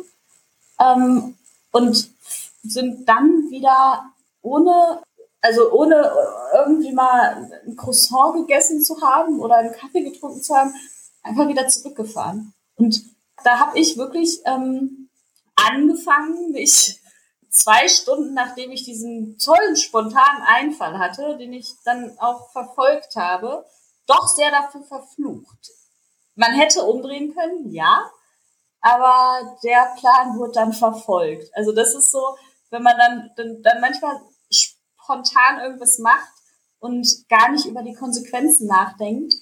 Ähm, und sind dann wieder ohne, also ohne irgendwie mal ein Croissant gegessen zu haben oder einen Kaffee getrunken zu haben, einfach wieder zurückgefahren. Und da habe ich wirklich ähm, angefangen, mich zwei Stunden, nachdem ich diesen tollen, spontanen Einfall hatte, den ich dann auch verfolgt habe, doch sehr dafür verflucht. Man hätte umdrehen können, ja, aber der Plan wurde dann verfolgt. Also das ist so, wenn man dann, dann, dann manchmal spontan irgendwas macht und gar nicht über die Konsequenzen nachdenkt,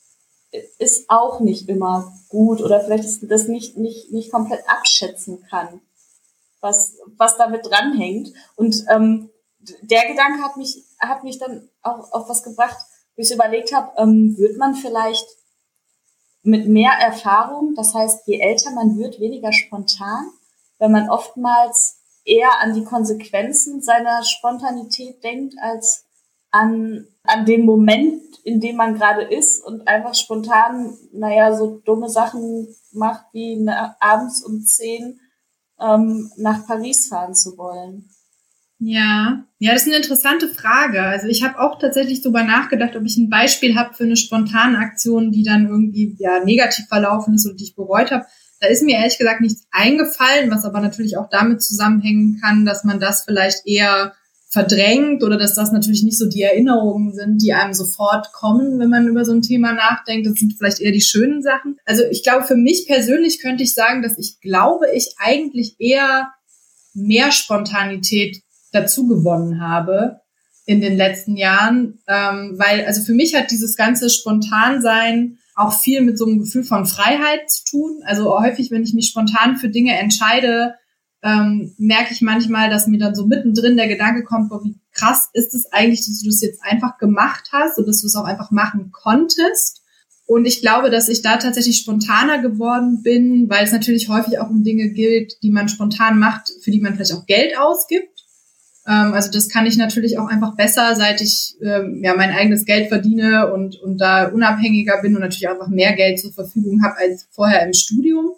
ist auch nicht immer gut oder vielleicht ist das nicht, nicht, nicht komplett abschätzen kann, was, was damit dranhängt. Und ähm, der Gedanke hat mich, hat mich dann auch auf was gebracht, wo ich überlegt habe, ähm, wird man vielleicht mit mehr Erfahrung, das heißt, je älter man wird, weniger spontan, wenn man oftmals eher an die Konsequenzen seiner Spontanität denkt, als an, an dem Moment, in dem man gerade ist und einfach spontan, naja, so dumme Sachen macht, wie na, abends um zehn ähm, nach Paris fahren zu wollen. Ja, ja, das ist eine interessante Frage. Also ich habe auch tatsächlich darüber nachgedacht, ob ich ein Beispiel habe für eine spontane Aktion, die dann irgendwie ja negativ verlaufen ist oder die ich bereut habe. Da ist mir ehrlich gesagt nichts eingefallen, was aber natürlich auch damit zusammenhängen kann, dass man das vielleicht eher verdrängt oder dass das natürlich nicht so die Erinnerungen sind, die einem sofort kommen, wenn man über so ein Thema nachdenkt. Das sind vielleicht eher die schönen Sachen. Also ich glaube, für mich persönlich könnte ich sagen, dass ich glaube, ich eigentlich eher mehr Spontanität dazu gewonnen habe in den letzten Jahren, ähm, weil also für mich hat dieses ganze Spontansein auch viel mit so einem Gefühl von Freiheit zu tun. Also häufig, wenn ich mich spontan für Dinge entscheide, ähm, merke ich manchmal, dass mir dann so mittendrin der Gedanke kommt, boah, wie krass ist es eigentlich, dass du das jetzt einfach gemacht hast und dass du es auch einfach machen konntest. Und ich glaube, dass ich da tatsächlich spontaner geworden bin, weil es natürlich häufig auch um Dinge gilt, die man spontan macht, für die man vielleicht auch Geld ausgibt. Also das kann ich natürlich auch einfach besser, seit ich ähm, ja mein eigenes Geld verdiene und und da unabhängiger bin und natürlich auch einfach mehr Geld zur Verfügung habe als vorher im Studium.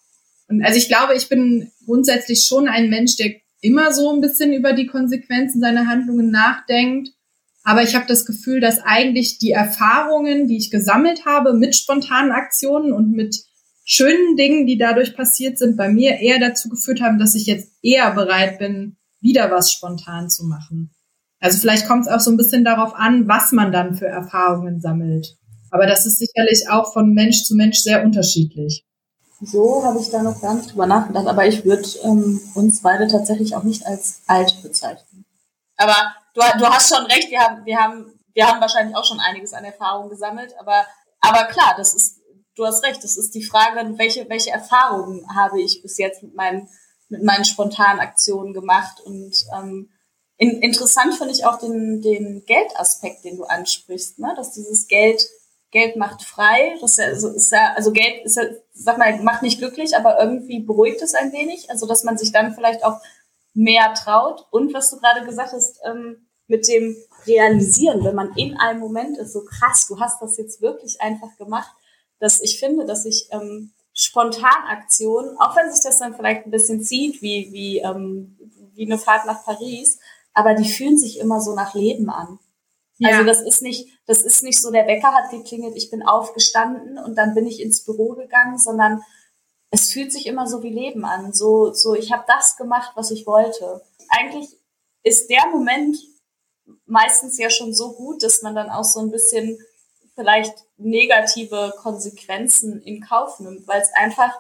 Und also ich glaube, ich bin grundsätzlich schon ein Mensch, der immer so ein bisschen über die Konsequenzen seiner Handlungen nachdenkt. Aber ich habe das Gefühl, dass eigentlich die Erfahrungen, die ich gesammelt habe mit spontanen Aktionen und mit schönen Dingen, die dadurch passiert sind, bei mir eher dazu geführt haben, dass ich jetzt eher bereit bin, wieder was spontan zu machen. Also vielleicht kommt es auch so ein bisschen darauf an, was man dann für Erfahrungen sammelt. Aber das ist sicherlich auch von Mensch zu Mensch sehr unterschiedlich. So habe ich da noch gar nicht drüber nachgedacht, aber ich würde ähm, uns beide tatsächlich auch nicht als alt bezeichnen. Aber du, du hast schon recht, wir haben, wir haben, wir haben wahrscheinlich auch schon einiges an Erfahrung gesammelt, aber, aber klar, das ist, du hast recht, das ist die Frage, welche, welche Erfahrungen habe ich bis jetzt mit meinen mit meinen spontanen Aktionen gemacht. Und ähm, in, interessant finde ich auch den, den Geldaspekt, den du ansprichst, ne? Dass dieses Geld, Geld macht frei. Das ist ja, also, ist ja, also Geld ist ja, sag mal, macht nicht glücklich, aber irgendwie beruhigt es ein wenig. Also dass man sich dann vielleicht auch mehr traut. Und was du gerade gesagt hast, ähm, mit dem Realisieren, wenn man in einem Moment ist, so krass, du hast das jetzt wirklich einfach gemacht, dass ich finde, dass ich ähm, Spontanaktionen, auch wenn sich das dann vielleicht ein bisschen zieht, wie, wie, ähm, wie eine Fahrt nach Paris, aber die fühlen sich immer so nach Leben an. Ja. Also das ist nicht, das ist nicht so, der Wecker hat geklingelt, ich bin aufgestanden und dann bin ich ins Büro gegangen, sondern es fühlt sich immer so wie Leben an. So, so ich habe das gemacht, was ich wollte. Eigentlich ist der Moment meistens ja schon so gut, dass man dann auch so ein bisschen vielleicht negative Konsequenzen in Kauf nimmt, weil es einfach,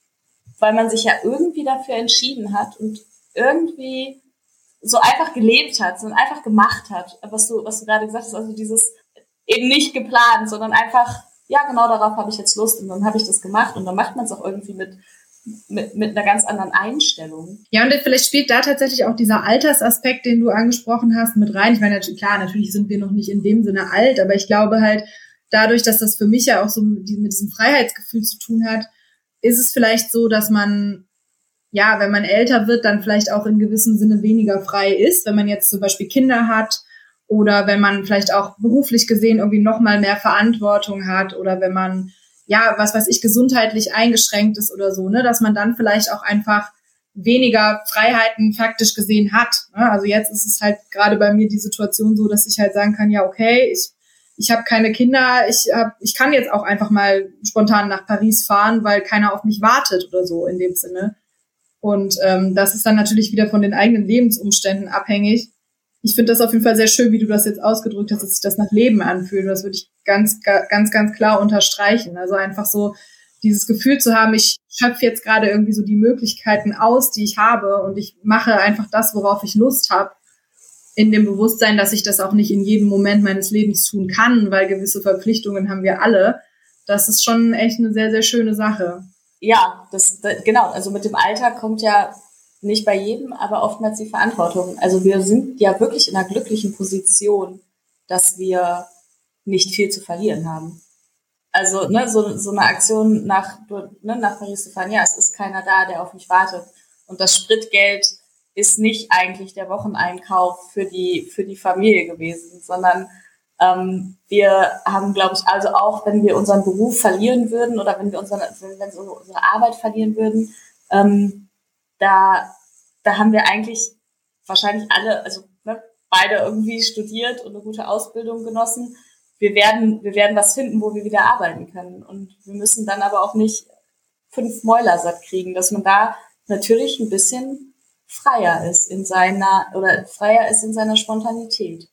weil man sich ja irgendwie dafür entschieden hat und irgendwie so einfach gelebt hat, sondern einfach gemacht hat, was du, was du gerade gesagt hast, also dieses eben nicht geplant, sondern einfach, ja, genau darauf habe ich jetzt Lust und dann habe ich das gemacht und dann macht man es auch irgendwie mit, mit, mit einer ganz anderen Einstellung. Ja, und vielleicht spielt da tatsächlich auch dieser Altersaspekt, den du angesprochen hast, mit rein. Ich meine, klar, natürlich sind wir noch nicht in dem Sinne alt, aber ich glaube halt, dadurch, dass das für mich ja auch so mit diesem Freiheitsgefühl zu tun hat, ist es vielleicht so, dass man, ja, wenn man älter wird, dann vielleicht auch in gewissem Sinne weniger frei ist, wenn man jetzt zum Beispiel Kinder hat oder wenn man vielleicht auch beruflich gesehen irgendwie noch mal mehr Verantwortung hat oder wenn man, ja, was weiß ich, gesundheitlich eingeschränkt ist oder so, ne, dass man dann vielleicht auch einfach weniger Freiheiten faktisch gesehen hat. Ne? Also jetzt ist es halt gerade bei mir die Situation so, dass ich halt sagen kann, ja, okay, ich Ich habe keine Kinder, ich hab, ich kann jetzt auch einfach mal spontan nach Paris fahren, weil keiner auf mich wartet oder so in dem Sinne. Und ähm, das ist dann natürlich wieder von den eigenen Lebensumständen abhängig. Ich finde das auf jeden Fall sehr schön, wie du das jetzt ausgedrückt hast, dass sich das nach Leben anfühlt. Das würde ich ganz, ganz, ganz klar unterstreichen. Also einfach so dieses Gefühl zu haben, ich schöpfe jetzt gerade irgendwie so die Möglichkeiten aus, die ich habe und ich mache einfach das, worauf ich Lust habe. In dem Bewusstsein, dass ich das auch nicht in jedem Moment meines Lebens tun kann, weil gewisse Verpflichtungen haben wir alle. Das ist schon echt eine sehr, sehr schöne Sache. Ja, das, das genau. Also mit dem Alter kommt ja nicht bei jedem, aber oftmals die Verantwortung. Also wir sind ja wirklich in einer glücklichen Position, dass wir nicht viel zu verlieren haben. Also ne, so, so eine Aktion nach, ne, nach Paris zu fahren, ja, es ist keiner da, der auf mich wartet. Und das Spritgeld ist nicht eigentlich der Wocheneinkauf für die für die Familie gewesen, sondern ähm, wir haben, glaube ich, also auch, wenn wir unseren Beruf verlieren würden oder wenn wir unsere, wenn wir unsere Arbeit verlieren würden, ähm, da da haben wir eigentlich wahrscheinlich alle, also ne, beide irgendwie studiert und eine gute Ausbildung genossen. Wir werden wir werden was finden, wo wir wieder arbeiten können, und wir müssen dann aber auch nicht fünf Mäuler satt kriegen, dass man da natürlich ein bisschen freier ist in seiner oder freier ist in seiner Spontanität.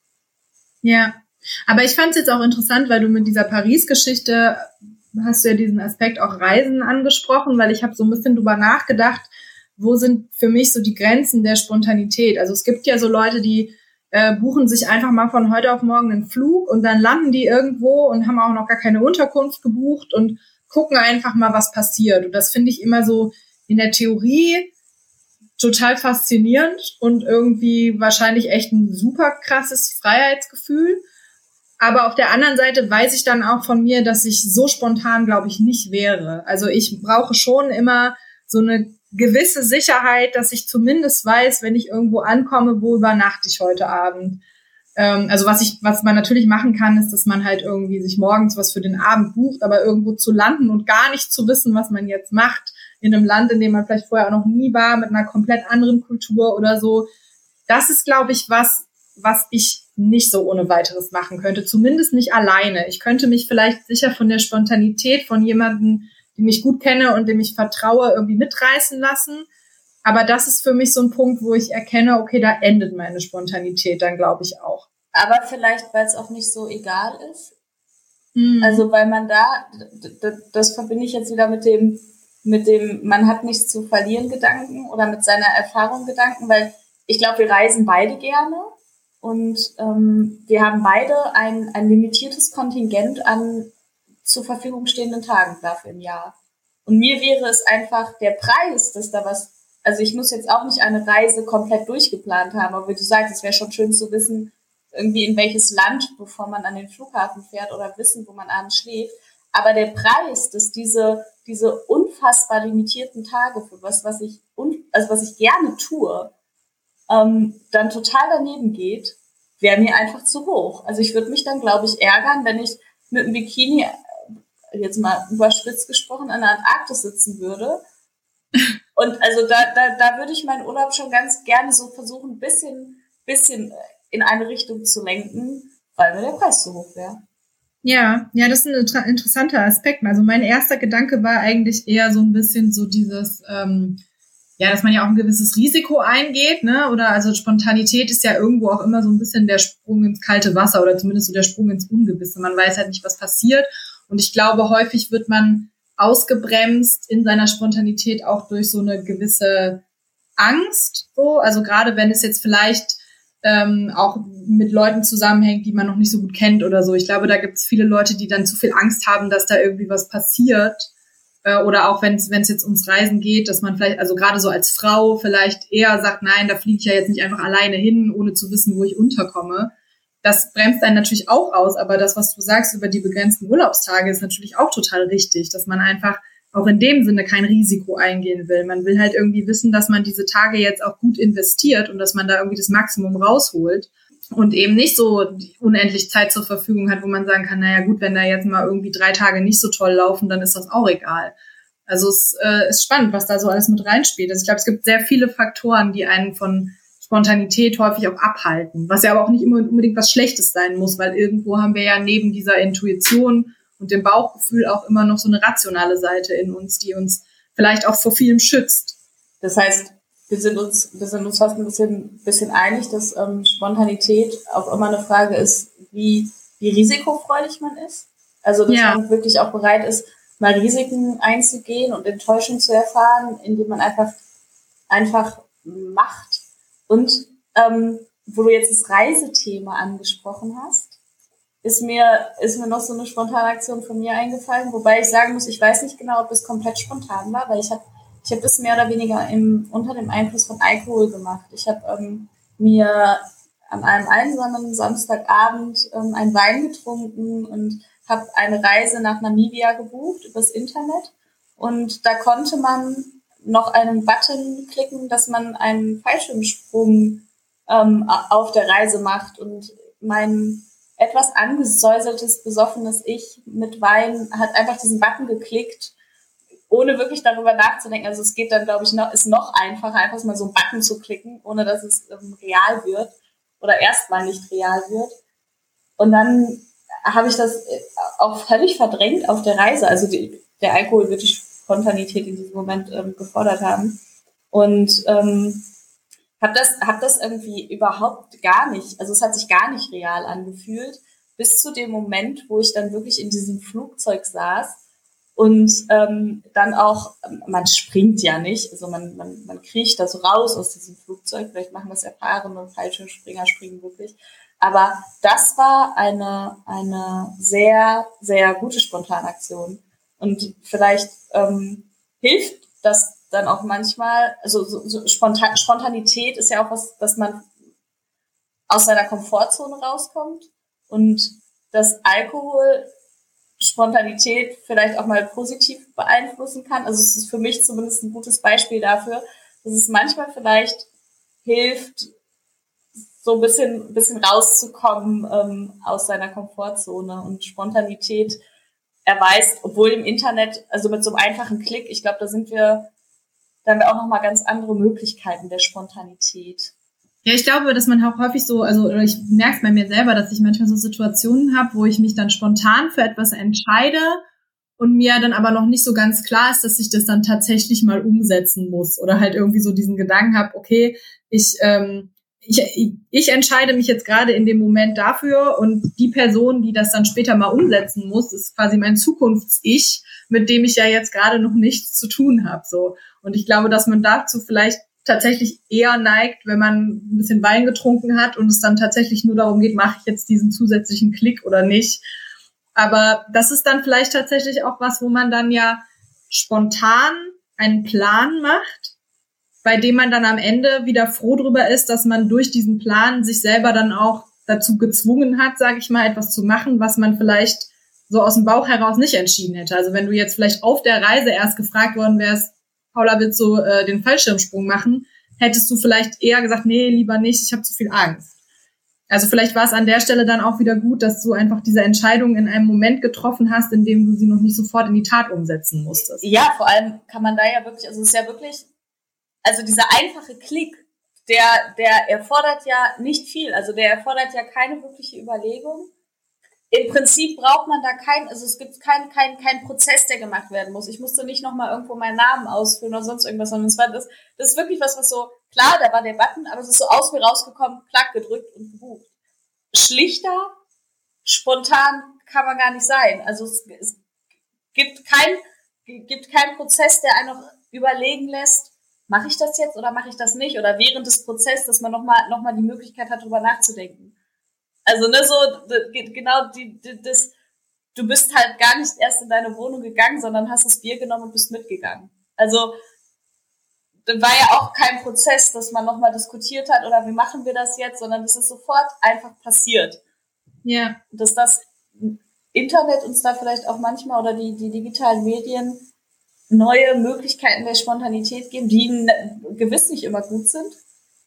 Ja, aber ich fand es jetzt auch interessant, weil du mit dieser Paris-Geschichte hast du ja diesen Aspekt auch Reisen angesprochen, weil ich habe so ein bisschen drüber nachgedacht, wo sind für mich so die Grenzen der Spontanität. Also es gibt ja so Leute, die äh, buchen sich einfach mal von heute auf morgen einen Flug und dann landen die irgendwo und haben auch noch gar keine Unterkunft gebucht und gucken einfach mal, was passiert. Und das finde ich immer so in der Theorie total faszinierend und irgendwie wahrscheinlich echt ein super krasses Freiheitsgefühl. Aber auf der anderen Seite weiß ich dann auch von mir, dass ich so spontan, glaube ich, nicht wäre. Also ich brauche schon immer so eine gewisse Sicherheit, dass ich zumindest weiß, wenn ich irgendwo ankomme, wo übernachte ich heute Abend. Ähm, also was ich, was man natürlich machen kann, ist, dass man halt irgendwie sich morgens was für den Abend bucht, aber irgendwo zu landen und gar nicht zu wissen, was man jetzt macht, in einem Land, in dem man vielleicht vorher auch noch nie war, mit einer komplett anderen Kultur oder so. Das ist, glaube ich, was, was ich nicht so ohne weiteres machen könnte. Zumindest nicht alleine. Ich könnte mich vielleicht sicher von der Spontanität von jemandem, den ich gut kenne und dem ich vertraue, irgendwie mitreißen lassen. Aber das ist für mich so ein Punkt, wo ich erkenne, okay, da endet meine Spontanität dann, glaube ich, auch. Aber vielleicht, weil es auch nicht so egal ist. Mhm. Also weil man da, das, das verbinde ich jetzt wieder mit dem, mit dem, man hat nichts zu verlieren Gedanken oder mit seiner Erfahrung Gedanken, weil ich glaube, wir reisen beide gerne und ähm, wir haben beide ein, ein limitiertes Kontingent an zur Verfügung stehenden Tagen dafür im Jahr. Und mir wäre es einfach der Preis, dass da was, also ich muss jetzt auch nicht eine Reise komplett durchgeplant haben, aber wie du sagst, es wäre schon schön zu wissen, irgendwie in welches Land, bevor man an den Flughafen fährt, oder wissen, wo man abends schläft. Aber der Preis, dass diese, diese unfassbar limitierten Tage für was, was ich, also was ich gerne tue, ähm, dann total daneben geht, wäre mir einfach zu hoch. Also ich würde mich dann, glaube ich, ärgern, wenn ich mit einem Bikini, jetzt mal überspitzt gesprochen, an der Antarktis sitzen würde. Und also da, da, da würde ich meinen Urlaub schon ganz gerne so versuchen, ein bisschen, bisschen in eine Richtung zu lenken, weil mir der Preis zu hoch wäre. Ja, ja, das ist ein inter- interessanter Aspekt. Also mein erster Gedanke war eigentlich eher so ein bisschen so dieses, ähm, ja, dass man ja auch ein gewisses Risiko eingeht, ne? Oder also Spontanität ist ja irgendwo auch immer so ein bisschen der Sprung ins kalte Wasser oder zumindest so der Sprung ins Ungewisse. Man weiß halt nicht, was passiert. Und ich glaube, häufig wird man ausgebremst in seiner Spontanität auch durch so eine gewisse Angst. So, also gerade wenn es jetzt vielleicht ähm, auch mit Leuten zusammenhängt, die man noch nicht so gut kennt oder so. Ich glaube, da gibt es viele Leute, die dann zu viel Angst haben, dass da irgendwie was passiert. Äh, oder auch wenn es wenn es jetzt ums Reisen geht, dass man vielleicht, also gerade so als Frau vielleicht eher sagt, nein, da fliege ich ja jetzt nicht einfach alleine hin, ohne zu wissen, wo ich unterkomme. Das bremst einen natürlich auch aus, aber das, was du sagst über die begrenzten Urlaubstage, ist natürlich auch total richtig, dass man einfach auch in dem Sinne kein Risiko eingehen will. Man will halt irgendwie wissen, dass man diese Tage jetzt auch gut investiert und dass man da irgendwie das Maximum rausholt und eben nicht so unendlich Zeit zur Verfügung hat, wo man sagen kann, naja gut, wenn da jetzt mal irgendwie drei Tage nicht so toll laufen, dann ist das auch egal. Also es äh, ist spannend, was da so alles mit reinspielt. Also ich glaube, es gibt sehr viele Faktoren, die einen von Spontanität häufig auch abhalten, was ja aber auch nicht immer unbedingt was Schlechtes sein muss, weil irgendwo haben wir ja neben dieser Intuition und dem Bauchgefühl auch immer noch so eine rationale Seite in uns, die uns vielleicht auch vor vielem schützt. Das heißt, wir sind uns, wir sind uns fast ein bisschen, bisschen einig, dass ähm, Spontanität auch immer eine Frage ist, wie, wie risikofreudig man ist. Also, dass ja. man wirklich auch bereit ist, mal Risiken einzugehen und Enttäuschung zu erfahren, indem man einfach, einfach macht. Und ähm, wo du jetzt das Reisethema angesprochen hast, ist mir, ist mir noch so eine spontane Aktion von mir eingefallen, wobei ich sagen muss, ich weiß nicht genau, ob es komplett spontan war, weil ich habe ich hab das mehr oder weniger im, unter dem Einfluss von Alkohol gemacht. Ich habe ähm, mir an einem einsamen Samstagabend ähm, einen Wein getrunken und habe eine Reise nach Namibia gebucht übers Internet. Und da konnte man noch einen Button klicken, dass man einen Fallschirmsprung ähm, auf der Reise macht. Und mein etwas angesäuseltes, besoffenes Ich mit Wein hat einfach diesen Button geklickt, ohne wirklich darüber nachzudenken. Also es geht dann, glaube ich, noch, ist noch einfacher, einfach mal so einen Button zu klicken, ohne dass es ähm, real wird oder erstmal nicht real wird. Und dann habe ich das auch völlig verdrängt auf der Reise. Also die, der Alkohol wird die Spontanität in diesem Moment ähm, gefordert haben. Und ähm, habe das, hab das irgendwie überhaupt gar nicht, also es hat sich gar nicht real angefühlt, bis zu dem Moment, wo ich dann wirklich in diesem Flugzeug saß und ähm, dann auch, man springt ja nicht, also man, man, man kriecht da so raus aus diesem Flugzeug, vielleicht machen das erfahrene Fallschirmspringer, springen wirklich, aber das war eine, eine sehr, sehr gute Spontanaktion und vielleicht ähm, hilft das dann auch manchmal, also so, so Spontan, Spontanität ist ja auch was, dass man aus seiner Komfortzone rauskommt und dass Alkohol Spontanität vielleicht auch mal positiv beeinflussen kann. Also es ist für mich zumindest ein gutes Beispiel dafür, dass es manchmal vielleicht hilft, so ein bisschen, ein bisschen rauszukommen ähm, aus seiner Komfortzone und Spontanität erweist, obwohl im Internet, also mit so einem einfachen Klick, ich glaube, da sind wir Da haben wir auch nochmal ganz andere Möglichkeiten der Spontanität. Ja, ich glaube, dass man auch häufig so, also oder ich merke es bei mir selber, dass ich manchmal so Situationen habe, wo ich mich dann spontan für etwas entscheide und mir dann aber noch nicht so ganz klar ist, dass ich das dann tatsächlich mal umsetzen muss oder halt irgendwie so diesen Gedanken habe, okay, ich ähm, ich, ich entscheide mich jetzt gerade in dem Moment dafür und die Person, die das dann später mal umsetzen muss, ist quasi mein Zukunfts-Ich, mit dem ich ja jetzt gerade noch nichts zu tun habe. So. Und ich glaube, dass man dazu vielleicht tatsächlich eher neigt, wenn man ein bisschen Wein getrunken hat und es dann tatsächlich nur darum geht, mache ich jetzt diesen zusätzlichen Klick oder nicht. Aber das ist dann vielleicht tatsächlich auch was, wo man dann ja spontan einen Plan macht, bei dem man dann am Ende wieder froh drüber ist, dass man durch diesen Plan sich selber dann auch dazu gezwungen hat, sage ich mal, etwas zu machen, was man vielleicht so aus dem Bauch heraus nicht entschieden hätte. Also wenn du jetzt vielleicht auf der Reise erst gefragt worden wärst, Paula, willst du äh, den Fallschirmsprung machen, hättest du vielleicht eher gesagt, nee, lieber nicht, ich habe zu viel Angst. Also vielleicht war es an der Stelle dann auch wieder gut, dass du einfach diese Entscheidung in einem Moment getroffen hast, in dem du sie noch nicht sofort in die Tat umsetzen musstest. Ja, vor allem kann man da ja wirklich, also es ist ja wirklich, also dieser einfache Klick, der, der erfordert ja nicht viel, also der erfordert ja keine wirkliche Überlegung. Im Prinzip braucht man da kein, also es gibt keinen kein, kein Prozess, der gemacht werden muss. Ich musste nicht nochmal irgendwo meinen Namen ausfüllen oder sonst irgendwas, sondern es war das, das ist wirklich was, was so, klar, da war der Button, aber es ist so aus mir rausgekommen, klack, gedrückt und gebucht. Schlichter, spontan kann man gar nicht sein. Also es, es gibt kein, gibt keinen Prozess, der einen noch überlegen lässt, mache ich das jetzt oder mache ich das nicht? Oder während des Prozesses, dass man nochmal noch mal die Möglichkeit hat, drüber nachzudenken. Also, ne, so, genau, die, die, das, du bist halt gar nicht erst in deine Wohnung gegangen, sondern hast das Bier genommen und bist mitgegangen. Also, da war ja auch kein Prozess, dass man nochmal diskutiert hat oder wie machen wir das jetzt, sondern das ist sofort einfach passiert. Ja. Yeah. Dass das Internet uns da vielleicht auch manchmal oder die, die digitalen Medien neue Möglichkeiten der Spontanität geben, die gewiss nicht immer gut sind.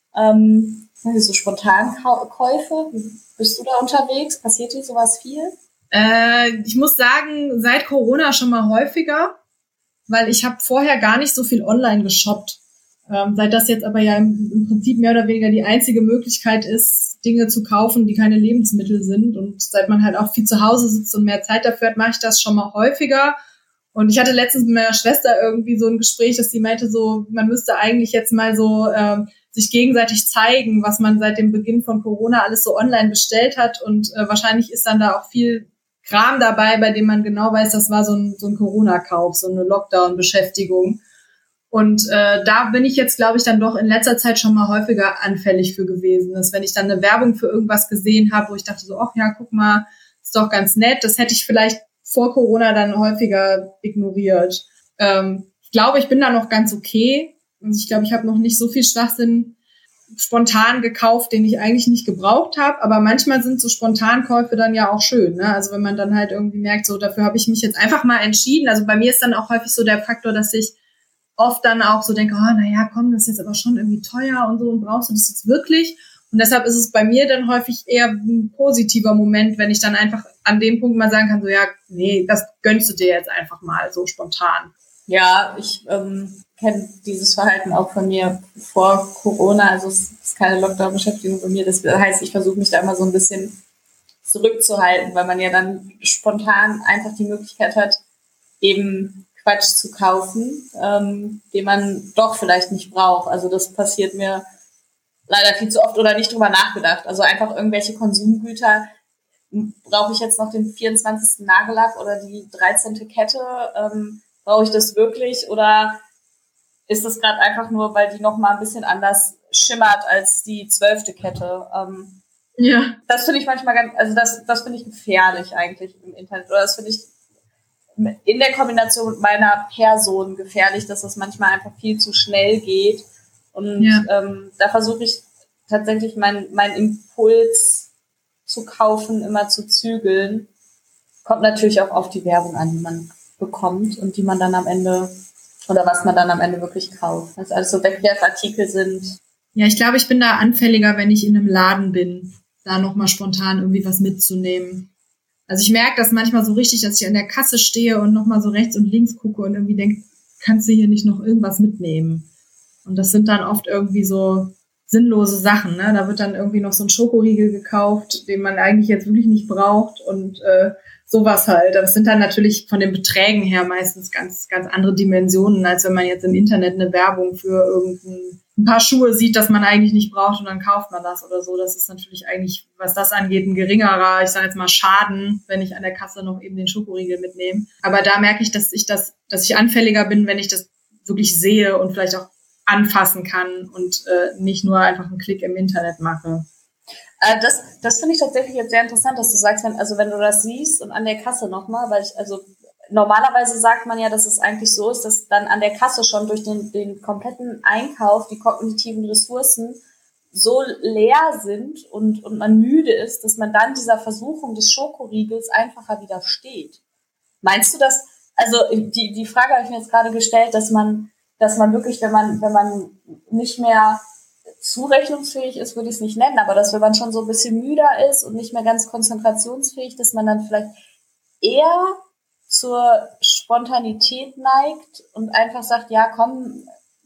Ähm, so Spontankäufe, bist du da unterwegs? Passiert dir sowas viel? Äh, ich muss sagen, seit Corona schon mal häufiger, weil ich habe vorher gar nicht so viel online geshoppt. Ähm, seit das jetzt aber ja im, im Prinzip mehr oder weniger die einzige Möglichkeit ist, Dinge zu kaufen, die keine Lebensmittel sind. Und seit man halt auch viel zu Hause sitzt und mehr Zeit dafür hat, mache ich das schon mal häufiger. Und ich hatte letztens mit meiner Schwester irgendwie so ein Gespräch, dass sie meinte so, man müsste eigentlich jetzt mal so ähm, sich gegenseitig zeigen, was man seit dem Beginn von Corona alles so online bestellt hat. Und äh, wahrscheinlich ist dann da auch viel Kram dabei, bei dem man genau weiß, das war so ein, so ein Corona-Kauf, so eine Lockdown-Beschäftigung. Und äh, da bin ich jetzt, glaube ich, dann doch in letzter Zeit schon mal häufiger anfällig für gewesen. Dass wenn ich dann eine Werbung für irgendwas gesehen habe, wo ich dachte so, ach ja, guck mal, ist doch ganz nett. Das hätte ich vielleicht vor Corona dann häufiger ignoriert. Ähm, ich glaube, ich bin da noch ganz okay. Also ich glaube, ich habe noch nicht so viel Schwachsinn spontan gekauft, den ich eigentlich nicht gebraucht habe. Aber manchmal sind so Spontankäufe dann ja auch schön, ne? Also wenn man dann halt irgendwie merkt, so dafür habe ich mich jetzt einfach mal entschieden. Also bei mir ist dann auch häufig so der Faktor, dass ich oft dann auch so denke, oh, naja, komm, das ist jetzt aber schon irgendwie teuer und so und brauchst du das jetzt wirklich? Und deshalb ist es bei mir dann häufig eher ein positiver Moment, wenn ich dann einfach an dem Punkt mal sagen kann, so ja, nee, das gönnst du dir jetzt einfach mal so spontan. Ja, ich ähm, kenne dieses Verhalten auch von mir vor Corona. Also es ist keine Lockdown-Beschäftigung bei mir. Das heißt, ich versuche mich da immer so ein bisschen zurückzuhalten, weil man ja dann spontan einfach die Möglichkeit hat, eben Quatsch zu kaufen, ähm, den man doch vielleicht nicht braucht. Also das passiert mir leider viel zu oft oder nicht drüber nachgedacht. Also einfach irgendwelche Konsumgüter. Brauche ich jetzt noch den vierundzwanzigsten Nagellack oder die dreizehnte Kette? Ähm, brauche ich das wirklich? Oder ist das gerade einfach nur, weil die noch mal ein bisschen anders schimmert als die zwölfte Kette? Ähm, ja. Das finde ich manchmal ganz, also das, das finde ich gefährlich eigentlich im Internet. Oder das finde ich in der Kombination mit meiner Person gefährlich, dass das manchmal einfach viel zu schnell geht. Und ja. ähm, da versuche ich tatsächlich meinen mein Impuls zu kaufen, immer zu zügeln. Kommt natürlich auch auf die Werbung an, die man bekommt und die man dann am Ende, oder was man dann am Ende wirklich kauft. Also alles so Wegwerfartikel sind. Ja, ich glaube, ich bin da anfälliger, wenn ich in einem Laden bin, da nochmal spontan irgendwie was mitzunehmen. Also ich merke das manchmal so richtig, dass ich an der Kasse stehe und nochmal so rechts und links gucke und irgendwie denke, kannst du hier nicht noch irgendwas mitnehmen? Und das sind dann oft irgendwie so sinnlose Sachen, ne? Da wird dann irgendwie noch so ein Schokoriegel gekauft, den man eigentlich jetzt wirklich nicht braucht und äh, sowas halt. Das sind dann natürlich von den Beträgen her meistens ganz, ganz andere Dimensionen, als wenn man jetzt im Internet eine Werbung für irgendein ein paar Schuhe sieht, dass man eigentlich nicht braucht und dann kauft man das oder so. Das ist natürlich eigentlich, was das angeht, ein geringerer, ich sage jetzt mal Schaden, wenn ich an der Kasse noch eben den Schokoriegel mitnehme. Aber da merke ich, dass ich das, dass ich anfälliger bin, wenn ich das wirklich sehe und vielleicht auch anfassen kann und äh, nicht nur einfach einen Klick im Internet mache. Äh, das das finde ich tatsächlich jetzt sehr interessant, dass du sagst, wenn, also wenn du das siehst und an der Kasse nochmal, weil ich, also normalerweise sagt man ja, dass es eigentlich so ist, dass dann an der Kasse schon durch den, den kompletten Einkauf die kognitiven Ressourcen so leer sind und, und man müde ist, dass man dann dieser Versuchung des Schokoriegels einfacher widersteht. Meinst du das? Also die, die Frage habe ich mir jetzt gerade gestellt, dass man, dass man wirklich, wenn man, wenn man nicht mehr zurechnungsfähig ist, würde ich es nicht nennen, aber dass wenn man schon so ein bisschen müder ist und nicht mehr ganz konzentrationsfähig, dass man dann vielleicht eher zur Spontanität neigt und einfach sagt, ja, komm,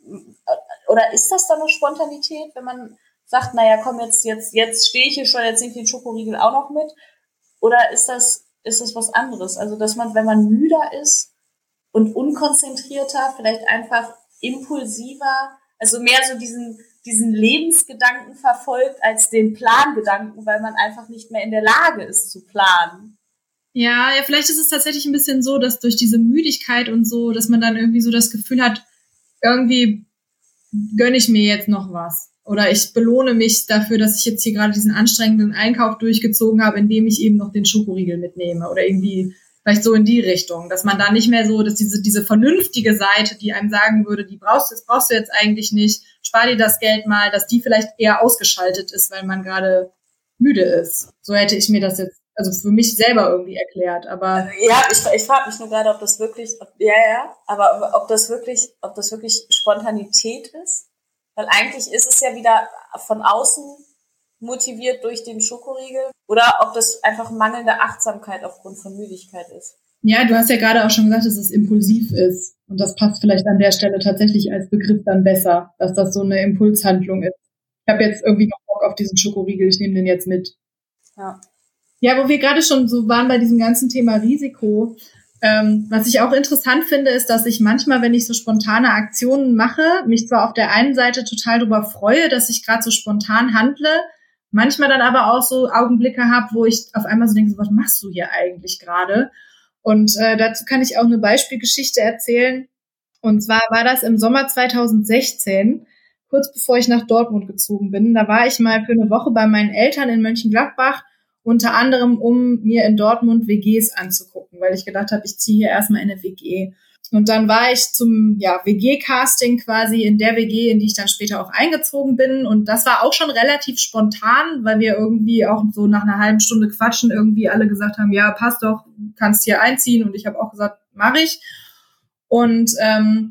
oder ist das dann eine Spontanität, wenn man sagt, naja, komm, jetzt, jetzt, jetzt stehe ich hier schon, jetzt nehme ich den Schokoriegel auch noch mit, oder ist das, ist das was anderes? Also, dass man, wenn man müder ist und unkonzentrierter, vielleicht einfach impulsiver, also mehr so diesen, diesen Lebensgedanken verfolgt als den Plangedanken, weil man einfach nicht mehr in der Lage ist zu planen. Ja, ja, vielleicht ist es tatsächlich ein bisschen so, dass durch diese Müdigkeit und so, dass man dann irgendwie so das Gefühl hat, irgendwie gönne ich mir jetzt noch was. Oder ich belohne mich dafür, dass ich jetzt hier gerade diesen anstrengenden Einkauf durchgezogen habe, indem ich eben noch den Schokoriegel mitnehme. Oder irgendwie vielleicht so in die Richtung. Dass man da nicht mehr so, dass diese diese vernünftige Seite, die einem sagen würde, die brauchst du, das brauchst du jetzt eigentlich nicht, spar dir das Geld mal, dass die vielleicht eher ausgeschaltet ist, weil man gerade müde ist. So hätte ich mir das jetzt also für mich selber irgendwie erklärt, aber ja, ich, ich frage mich nur gerade, ob das wirklich, ob, ja, ja, aber ob das wirklich, ob das wirklich Spontanität ist, weil eigentlich ist es ja wieder von außen motiviert durch den Schokoriegel oder ob das einfach mangelnde Achtsamkeit aufgrund von Müdigkeit ist. Ja, du hast ja gerade auch schon gesagt, dass es impulsiv ist und das passt vielleicht an der Stelle tatsächlich als Begriff dann besser, dass das so eine Impulshandlung ist. Ich habe jetzt irgendwie noch Bock auf diesen Schokoriegel, ich nehme den jetzt mit. Ja. Ja, wo wir gerade schon so waren bei diesem ganzen Thema Risiko. Ähm, was ich auch interessant finde, ist, dass ich manchmal, wenn ich so spontane Aktionen mache, mich zwar auf der einen Seite total darüber freue, dass ich gerade so spontan handle, manchmal dann aber auch so Augenblicke habe, wo ich auf einmal so denke, so, was machst du hier eigentlich gerade? Und äh, dazu kann ich auch eine Beispielgeschichte erzählen. Und zwar war das im Sommer zwanzig sechzehn, kurz bevor ich nach Dortmund gezogen bin. Da war ich mal für eine Woche bei meinen Eltern in Mönchengladbach, unter anderem, um mir in Dortmund W Gs anzugucken, weil ich gedacht habe, ich ziehe hier erstmal in eine W G. Und dann war ich zum ja W G-Casting quasi in der W G, in die ich dann später auch eingezogen bin. Und das war auch schon relativ spontan, weil wir irgendwie auch so nach einer halben Stunde Quatschen irgendwie alle gesagt haben, ja, passt doch, kannst hier einziehen. Und ich habe auch gesagt, mache ich. Und ähm,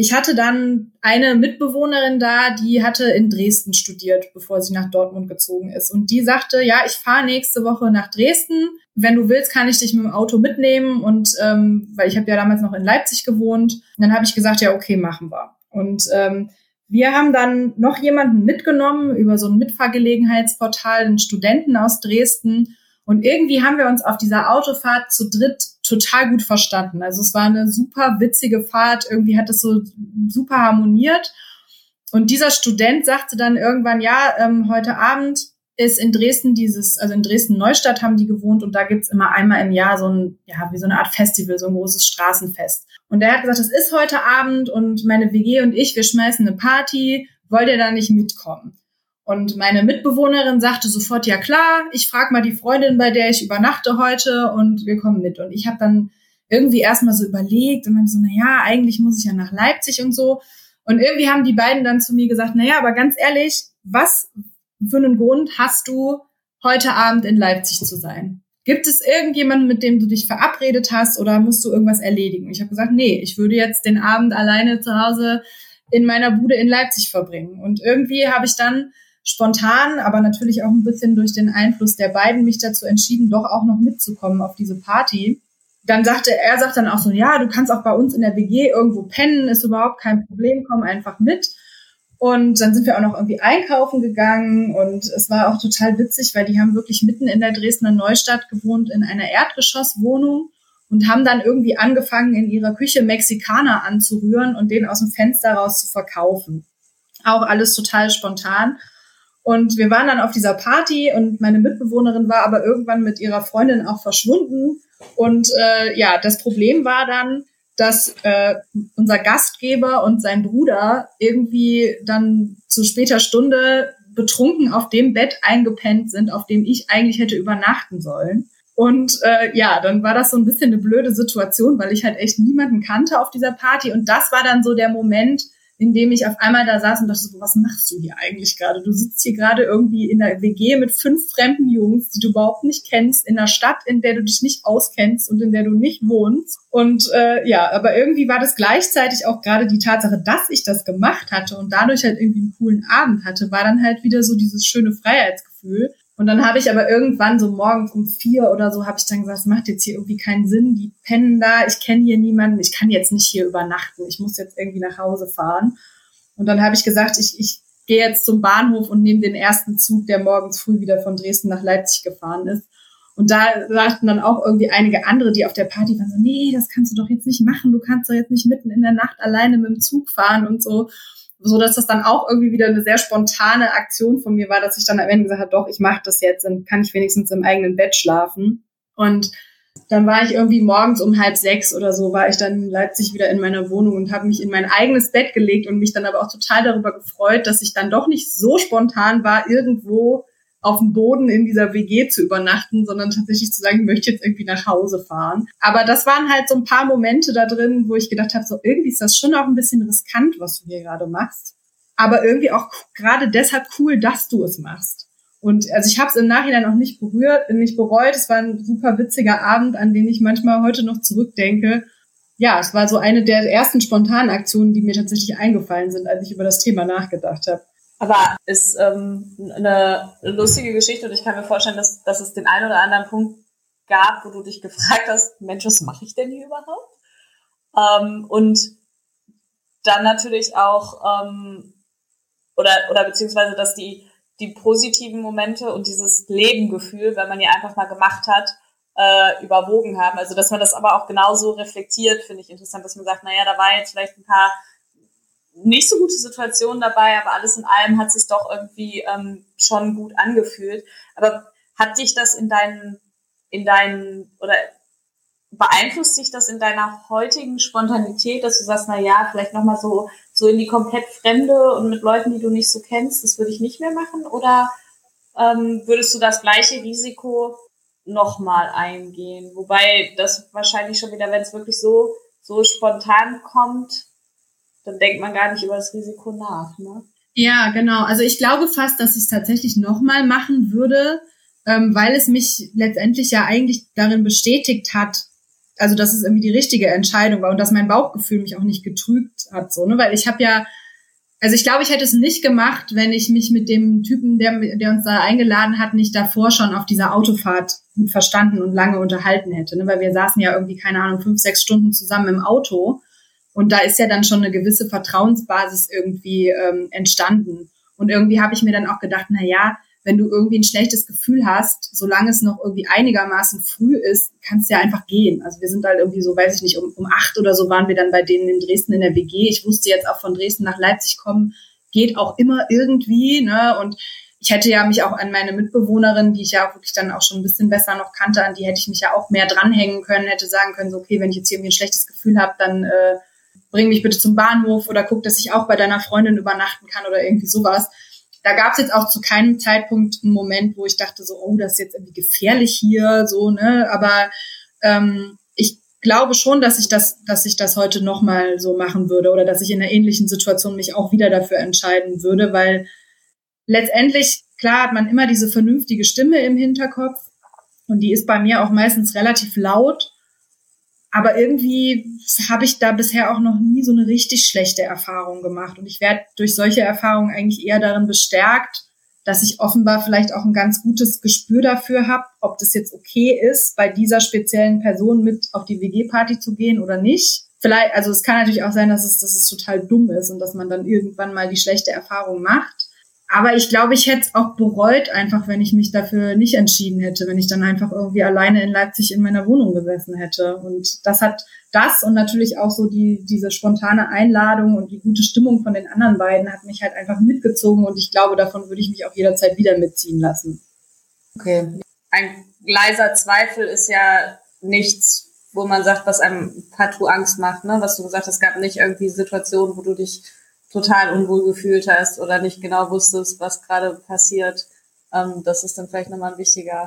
ich hatte dann eine Mitbewohnerin da, die hatte in Dresden studiert, bevor sie nach Dortmund gezogen ist. Und die sagte, ja, ich fahre nächste Woche nach Dresden. Wenn du willst, kann ich dich mit dem Auto mitnehmen. Und ähm, weil ich habe ja damals noch in Leipzig gewohnt. Und dann habe ich gesagt, ja, okay, machen wir. Und ähm, wir haben dann noch jemanden mitgenommen über so ein Mitfahrgelegenheitsportal, einen Studenten aus Dresden. Und irgendwie haben wir uns auf dieser Autofahrt zu dritt total gut verstanden. Also es war eine super witzige Fahrt. Irgendwie hat es so super harmoniert. Und dieser Student sagte dann irgendwann, ja, ähm, heute Abend ist in Dresden dieses, also in Dresden-Neustadt haben die gewohnt und da gibt's immer einmal im Jahr so ein, ja, wie so eine Art Festival, so ein großes Straßenfest. Und er hat gesagt, es ist heute Abend und meine W G und ich, wir schmeißen eine Party, wollt ihr da nicht mitkommen? Und meine Mitbewohnerin sagte sofort, ja klar, ich frage mal die Freundin, bei der ich übernachte heute und wir kommen mit. Und ich habe dann irgendwie erstmal so überlegt und meinte so, na ja, eigentlich muss ich ja nach Leipzig und so. Und irgendwie haben die beiden dann zu mir gesagt, na ja, aber ganz ehrlich, was für einen Grund hast du, heute Abend in Leipzig zu sein? Gibt es irgendjemanden, mit dem du dich verabredet hast oder musst du irgendwas erledigen? Ich habe gesagt, nee, ich würde jetzt den Abend alleine zu Hause in meiner Bude in Leipzig verbringen. Und irgendwie habe ich dann spontan, aber natürlich auch ein bisschen durch den Einfluss der beiden mich dazu entschieden, doch auch noch mitzukommen auf diese Party. Dann sagte er, sagt dann auch so, ja, du kannst auch bei uns in der W G irgendwo pennen, ist überhaupt kein Problem, komm einfach mit. Und dann sind wir auch noch irgendwie einkaufen gegangen und es war auch total witzig, weil die haben wirklich mitten in der Dresdner Neustadt gewohnt in einer Erdgeschosswohnung und haben dann irgendwie angefangen, in ihrer Küche Mexikaner anzurühren und den aus dem Fenster raus zu verkaufen. Auch alles total spontan. Und wir waren dann auf dieser Party und meine Mitbewohnerin war aber irgendwann mit ihrer Freundin auch verschwunden. Und äh, ja, das Problem war dann, dass äh, unser Gastgeber und sein Bruder irgendwie dann zu später Stunde betrunken auf dem Bett eingepennt sind, auf dem ich eigentlich hätte übernachten sollen. Und äh, ja, dann war das so ein bisschen eine blöde Situation, weil ich halt echt niemanden kannte auf dieser Party. Und das war dann so der Moment, in dem ich auf einmal da saß und dachte so, was machst du hier eigentlich gerade? Du sitzt hier gerade irgendwie in der W G mit fünf fremden Jungs, die du überhaupt nicht kennst, in einer Stadt, in der du dich nicht auskennst und in der du nicht wohnst. Und äh, ja, aber irgendwie war das gleichzeitig auch gerade die Tatsache, dass ich das gemacht hatte und dadurch halt irgendwie einen coolen Abend hatte, war dann halt wieder so dieses schöne Freiheitsgefühl. Und dann habe ich aber irgendwann so morgens um vier oder so, habe ich dann gesagt, es macht jetzt hier irgendwie keinen Sinn, die pennen da, ich kenne hier niemanden, ich kann jetzt nicht hier übernachten, ich muss jetzt irgendwie nach Hause fahren. Und dann habe ich gesagt, ich, ich gehe jetzt zum Bahnhof und nehme den ersten Zug, der morgens früh wieder von Dresden nach Leipzig gefahren ist. Und da sagten dann auch irgendwie einige andere, die auf der Party waren, so, nee, das kannst du doch jetzt nicht machen, du kannst doch jetzt nicht mitten in der Nacht alleine mit dem Zug fahren und so. So dass das dann auch irgendwie wieder eine sehr spontane Aktion von mir war, dass ich dann am Ende gesagt habe, doch, ich mache das jetzt, dann kann ich wenigstens im eigenen Bett schlafen. Und dann war ich irgendwie morgens um halb sechs oder so, war ich dann in Leipzig wieder in meiner Wohnung und habe mich in mein eigenes Bett gelegt und mich dann aber auch total darüber gefreut, dass ich dann doch nicht so spontan war, irgendwo auf dem Boden in dieser W G zu übernachten, sondern tatsächlich zu sagen, ich möchte jetzt irgendwie nach Hause fahren. Aber das waren halt so ein paar Momente da drin, wo ich gedacht habe, so irgendwie ist das schon auch ein bisschen riskant, was du hier gerade machst. Aber irgendwie auch gerade deshalb cool, dass du es machst. Und also ich habe es im Nachhinein auch nicht berührt, nicht bereut. Es war ein super witziger Abend, an den ich manchmal heute noch zurückdenke. Ja, es war so eine der ersten spontanen Aktionen, die mir tatsächlich eingefallen sind, als ich über das Thema nachgedacht habe. Aber ist ähm, eine lustige Geschichte und ich kann mir vorstellen, dass, dass es den einen oder anderen Punkt gab, wo du dich gefragt hast, Mensch, was mache ich denn hier überhaupt? Ähm, und dann natürlich auch, ähm, oder oder beziehungsweise, dass die die positiven Momente und dieses Lebengefühl, wenn man die einfach mal gemacht hat, äh, überwogen haben. Also dass man das aber auch genauso reflektiert, finde ich interessant, dass man sagt, naja, da war jetzt vielleicht ein paar nicht so gute Situationen dabei, aber alles in allem hat sich doch irgendwie ähm, schon gut angefühlt. Aber hat dich das in deinen, in deinen, oder beeinflusst dich das in deiner heutigen Spontanität, dass du sagst, na ja, vielleicht nochmal so, so in die komplett Fremde und mit Leuten, die du nicht so kennst, das würde ich nicht mehr machen? Oder ähm, würdest du das gleiche Risiko nochmal eingehen? Wobei das wahrscheinlich schon wieder, wenn es wirklich so, so spontan kommt, dann denkt man gar nicht über das Risiko nach, ne? Ja, genau. Also ich glaube fast, dass ich es tatsächlich nochmal machen würde, ähm, weil es mich letztendlich ja eigentlich darin bestätigt hat, also dass es irgendwie die richtige Entscheidung war und dass mein Bauchgefühl mich auch nicht getrübt hat, so, ne, weil ich habe ja, also ich glaube, ich hätte es nicht gemacht, wenn ich mich mit dem Typen, der, der uns da eingeladen hat, nicht davor schon auf dieser Autofahrt gut verstanden und lange unterhalten hätte, ne, weil wir saßen ja irgendwie, keine Ahnung, fünf, sechs Stunden zusammen im Auto und da ist ja dann schon eine gewisse Vertrauensbasis irgendwie ähm, entstanden und irgendwie habe ich mir dann auch gedacht, na ja, wenn du irgendwie ein schlechtes Gefühl hast, solange es noch irgendwie einigermaßen früh ist, kannst du ja einfach gehen. Also wir sind halt irgendwie so, weiß ich nicht, um, um acht oder so waren wir dann bei denen in Dresden in der W G. Ich wusste jetzt auch von Dresden nach Leipzig kommen, geht auch immer irgendwie, ne? Und ich hätte ja mich auch an meine Mitbewohnerin, die ich ja auch wirklich dann auch schon ein bisschen besser noch kannte, an die hätte ich mich ja auch mehr dranhängen können, hätte sagen können, so okay, wenn ich jetzt hier irgendwie ein schlechtes Gefühl habe, dann äh, bring mich bitte zum Bahnhof oder guck, dass ich auch bei deiner Freundin übernachten kann oder irgendwie sowas. Da gab es jetzt auch zu keinem Zeitpunkt einen Moment, wo ich dachte so, oh, das ist jetzt irgendwie gefährlich hier, so, ne, aber ähm, ich glaube schon, dass ich das, dass ich das heute nochmal so machen würde oder dass ich in einer ähnlichen Situation mich auch wieder dafür entscheiden würde, weil letztendlich, klar, hat man immer diese vernünftige Stimme im Hinterkopf und die ist bei mir auch meistens relativ laut. Aber irgendwie habe ich da bisher auch noch nie so eine richtig schlechte Erfahrung gemacht. Und ich werde durch solche Erfahrungen eigentlich eher darin bestärkt, dass ich offenbar vielleicht auch ein ganz gutes Gespür dafür habe, ob das jetzt okay ist, bei dieser speziellen Person mit auf die W G-Party zu gehen oder nicht. Vielleicht, also es kann natürlich auch sein, dass es, dass es total dumm ist und dass man dann irgendwann mal die schlechte Erfahrung macht. Aber ich glaube, ich hätte es auch bereut, einfach wenn ich mich dafür nicht entschieden hätte, wenn ich dann einfach irgendwie alleine in Leipzig in meiner Wohnung gesessen hätte. Und das hat das und natürlich auch so die diese spontane Einladung und die gute Stimmung von den anderen beiden hat mich halt einfach mitgezogen und ich glaube, davon würde ich mich auch jederzeit wieder mitziehen lassen. Okay. Ein leiser Zweifel ist ja nichts, wo man sagt, was einem partout Angst macht, ne? Was du gesagt hast, es gab nicht irgendwie Situationen, wo du dich total unwohl gefühlt hast oder nicht genau wusstest, was gerade passiert. Ähm, das ist dann vielleicht nochmal ein wichtiger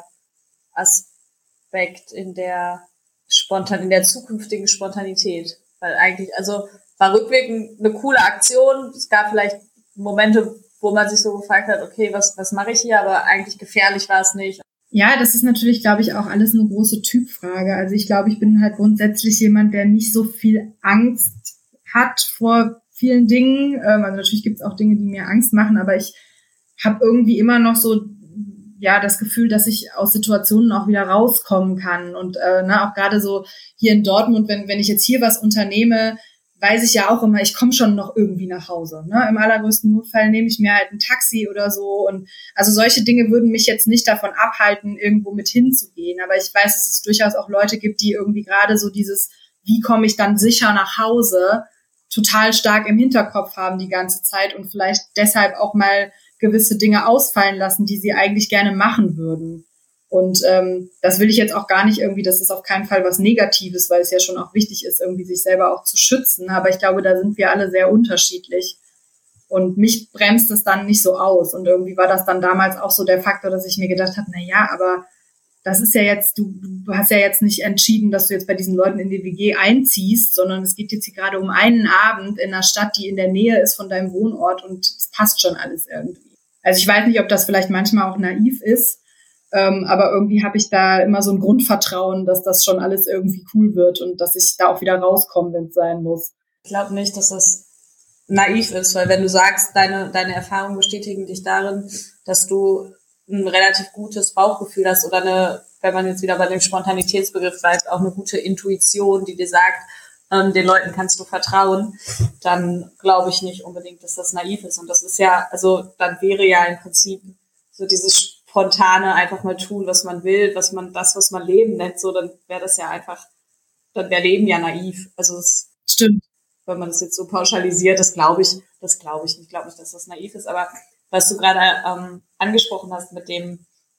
Aspekt in der Spontan, in der zukünftigen Spontanität. Weil eigentlich, also war rückwirkend eine coole Aktion. Es gab vielleicht Momente, wo man sich so gefragt hat, okay, was, was mache ich hier? Aber eigentlich gefährlich war es nicht. Ja, das ist natürlich, glaube ich, auch alles eine große Typfrage. Also ich glaube, ich bin halt grundsätzlich jemand, der nicht so viel Angst hat vor vielen Dingen. Also natürlich gibt es auch Dinge, die mir Angst machen, aber ich habe irgendwie immer noch so ja das Gefühl, dass ich aus Situationen auch wieder rauskommen kann. Und äh, na, auch gerade so hier in Dortmund, wenn wenn ich jetzt hier was unternehme, weiß ich ja auch immer, ich komme schon noch irgendwie nach Hause. Ne? Im allergrößten Notfall nehme ich mir halt ein Taxi oder so. Und also solche Dinge würden mich jetzt nicht davon abhalten, irgendwo mit hinzugehen. Aber ich weiß, dass es durchaus auch Leute gibt, die irgendwie gerade so dieses, wie komme ich dann sicher nach Hause, total stark im Hinterkopf haben die ganze Zeit und vielleicht deshalb auch mal gewisse Dinge ausfallen lassen, die sie eigentlich gerne machen würden. Und ähm, das will ich jetzt auch gar nicht irgendwie, das ist auf keinen Fall was Negatives, weil es ja schon auch wichtig ist, irgendwie sich selber auch zu schützen. Aber ich glaube, da sind wir alle sehr unterschiedlich. Und mich bremst es dann nicht so aus. Und irgendwie war das dann damals auch so der Faktor, dass ich mir gedacht habe, na ja, aber das ist ja jetzt, du, du hast ja jetzt nicht entschieden, dass du jetzt bei diesen Leuten in die W G einziehst, sondern es geht jetzt hier gerade um einen Abend in einer Stadt, die in der Nähe ist von deinem Wohnort und es passt schon alles irgendwie. Also ich weiß nicht, ob das vielleicht manchmal auch naiv ist, ähm, aber irgendwie habe ich da immer so ein Grundvertrauen, dass das schon alles irgendwie cool wird und dass ich da auch wieder rauskomme, wenn es sein muss. Ich glaube nicht, dass das naiv ist, weil wenn du sagst, deine, deine Erfahrungen bestätigen dich darin, dass du ein relativ gutes Bauchgefühl hast oder eine, wenn man jetzt wieder bei dem Spontanitätsbegriff bleibt, auch eine gute Intuition, die dir sagt, ähm, den Leuten kannst du vertrauen, dann glaube ich nicht unbedingt, dass das naiv ist. Und das ist ja, also dann wäre ja im Prinzip so dieses spontane einfach mal tun, was man will, was man, das, was man Leben nennt, so, dann wäre das ja einfach, dann wäre Leben ja naiv. Also es stimmt. Wenn man das jetzt so pauschalisiert, das glaube ich, das glaube ich nicht. Ich glaube nicht, dass das naiv ist, aber was du gerade ähm, angesprochen hast mit dem,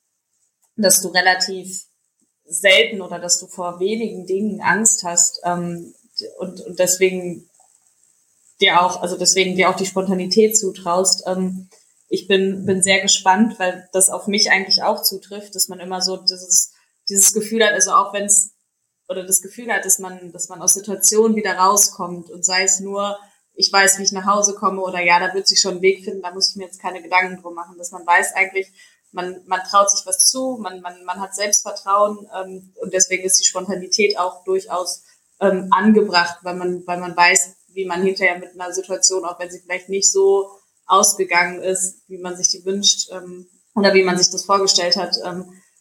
dass du relativ selten oder dass du vor wenigen Dingen Angst hast ähm, und, und deswegen dir auch, also deswegen dir auch die Spontanität zutraust. Ähm, ich bin bin sehr gespannt, weil das auf mich eigentlich auch zutrifft, dass man immer so dieses dieses Gefühl hat, also auch wenn es oder das Gefühl hat, dass man dass man aus Situationen wieder rauskommt und sei es nur ich weiß, wie ich nach Hause komme oder ja, da wird sich schon ein Weg finden, da muss ich mir jetzt keine Gedanken drum machen, dass man weiß eigentlich, man, man traut sich was zu, man, man, man hat Selbstvertrauen ähm, und deswegen ist die Spontanität auch durchaus ähm, angebracht, weil man, weil man weiß, wie man hinterher mit einer Situation, auch wenn sie vielleicht nicht so ausgegangen ist, wie man sich die wünscht ähm, oder wie man sich das vorgestellt hat. Ähm,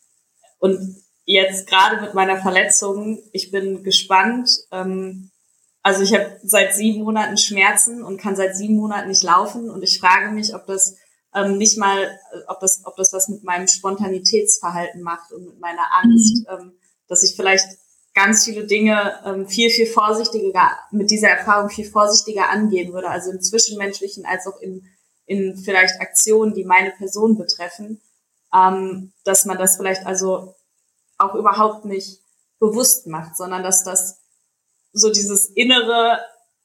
und jetzt gerade mit meiner Verletzung, ich bin gespannt. Ähm, also ich habe seit sieben Monaten Schmerzen und kann seit sieben Monaten nicht laufen und ich frage mich, ob das ähm, nicht mal, ob das, ob das was mit meinem Spontanitätsverhalten macht und mit meiner Angst, mhm. ähm, dass ich vielleicht ganz viele Dinge ähm, viel, viel vorsichtiger, mit dieser Erfahrung viel vorsichtiger angehen würde, also im Zwischenmenschlichen als auch in, in vielleicht Aktionen, die meine Person betreffen, ähm, dass man das vielleicht also auch überhaupt nicht bewusst macht, sondern dass das so dieses innere,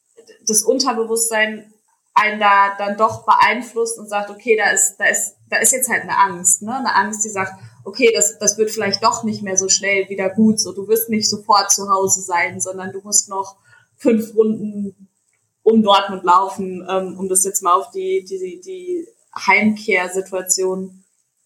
das Unterbewusstsein einen da dann doch beeinflusst und sagt, okay, da ist, da ist, da ist jetzt halt eine Angst, ne, eine Angst, die sagt, okay, das, das wird vielleicht doch nicht mehr so schnell wieder gut, so, du wirst nicht sofort zu Hause sein, sondern du musst noch fünf Runden um Dortmund laufen, ähm, um das jetzt mal auf die, die, die Heimkehrsituation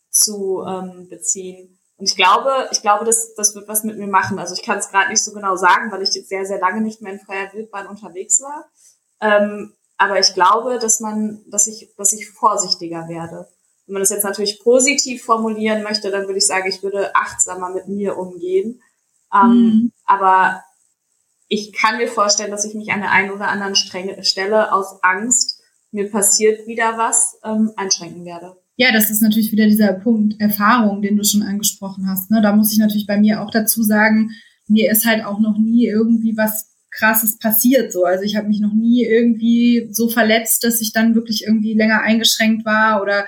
zu ähm, beziehen. Und ich glaube, ich glaube, das, das wird was mit mir machen. Also ich kann es gerade nicht so genau sagen, weil ich jetzt sehr, sehr lange nicht mehr in freier Wildbahn unterwegs war. Ähm, aber ich glaube, dass man, dass ich, dass ich vorsichtiger werde. Wenn man das jetzt natürlich positiv formulieren möchte, dann würde ich sagen, ich würde achtsamer mit mir umgehen. Ähm, mhm. Aber ich kann mir vorstellen, dass ich mich an der einen oder anderen Strenge, Stelle aus Angst, mir passiert wieder was, ähm, einschränken werde. Ja, das ist natürlich wieder dieser Punkt Erfahrung, den du schon angesprochen hast. Ne? Da muss ich natürlich bei mir auch dazu sagen, mir ist halt auch noch nie irgendwie was Krasses passiert. So, also ich habe mich noch nie irgendwie so verletzt, dass ich dann wirklich irgendwie länger eingeschränkt war oder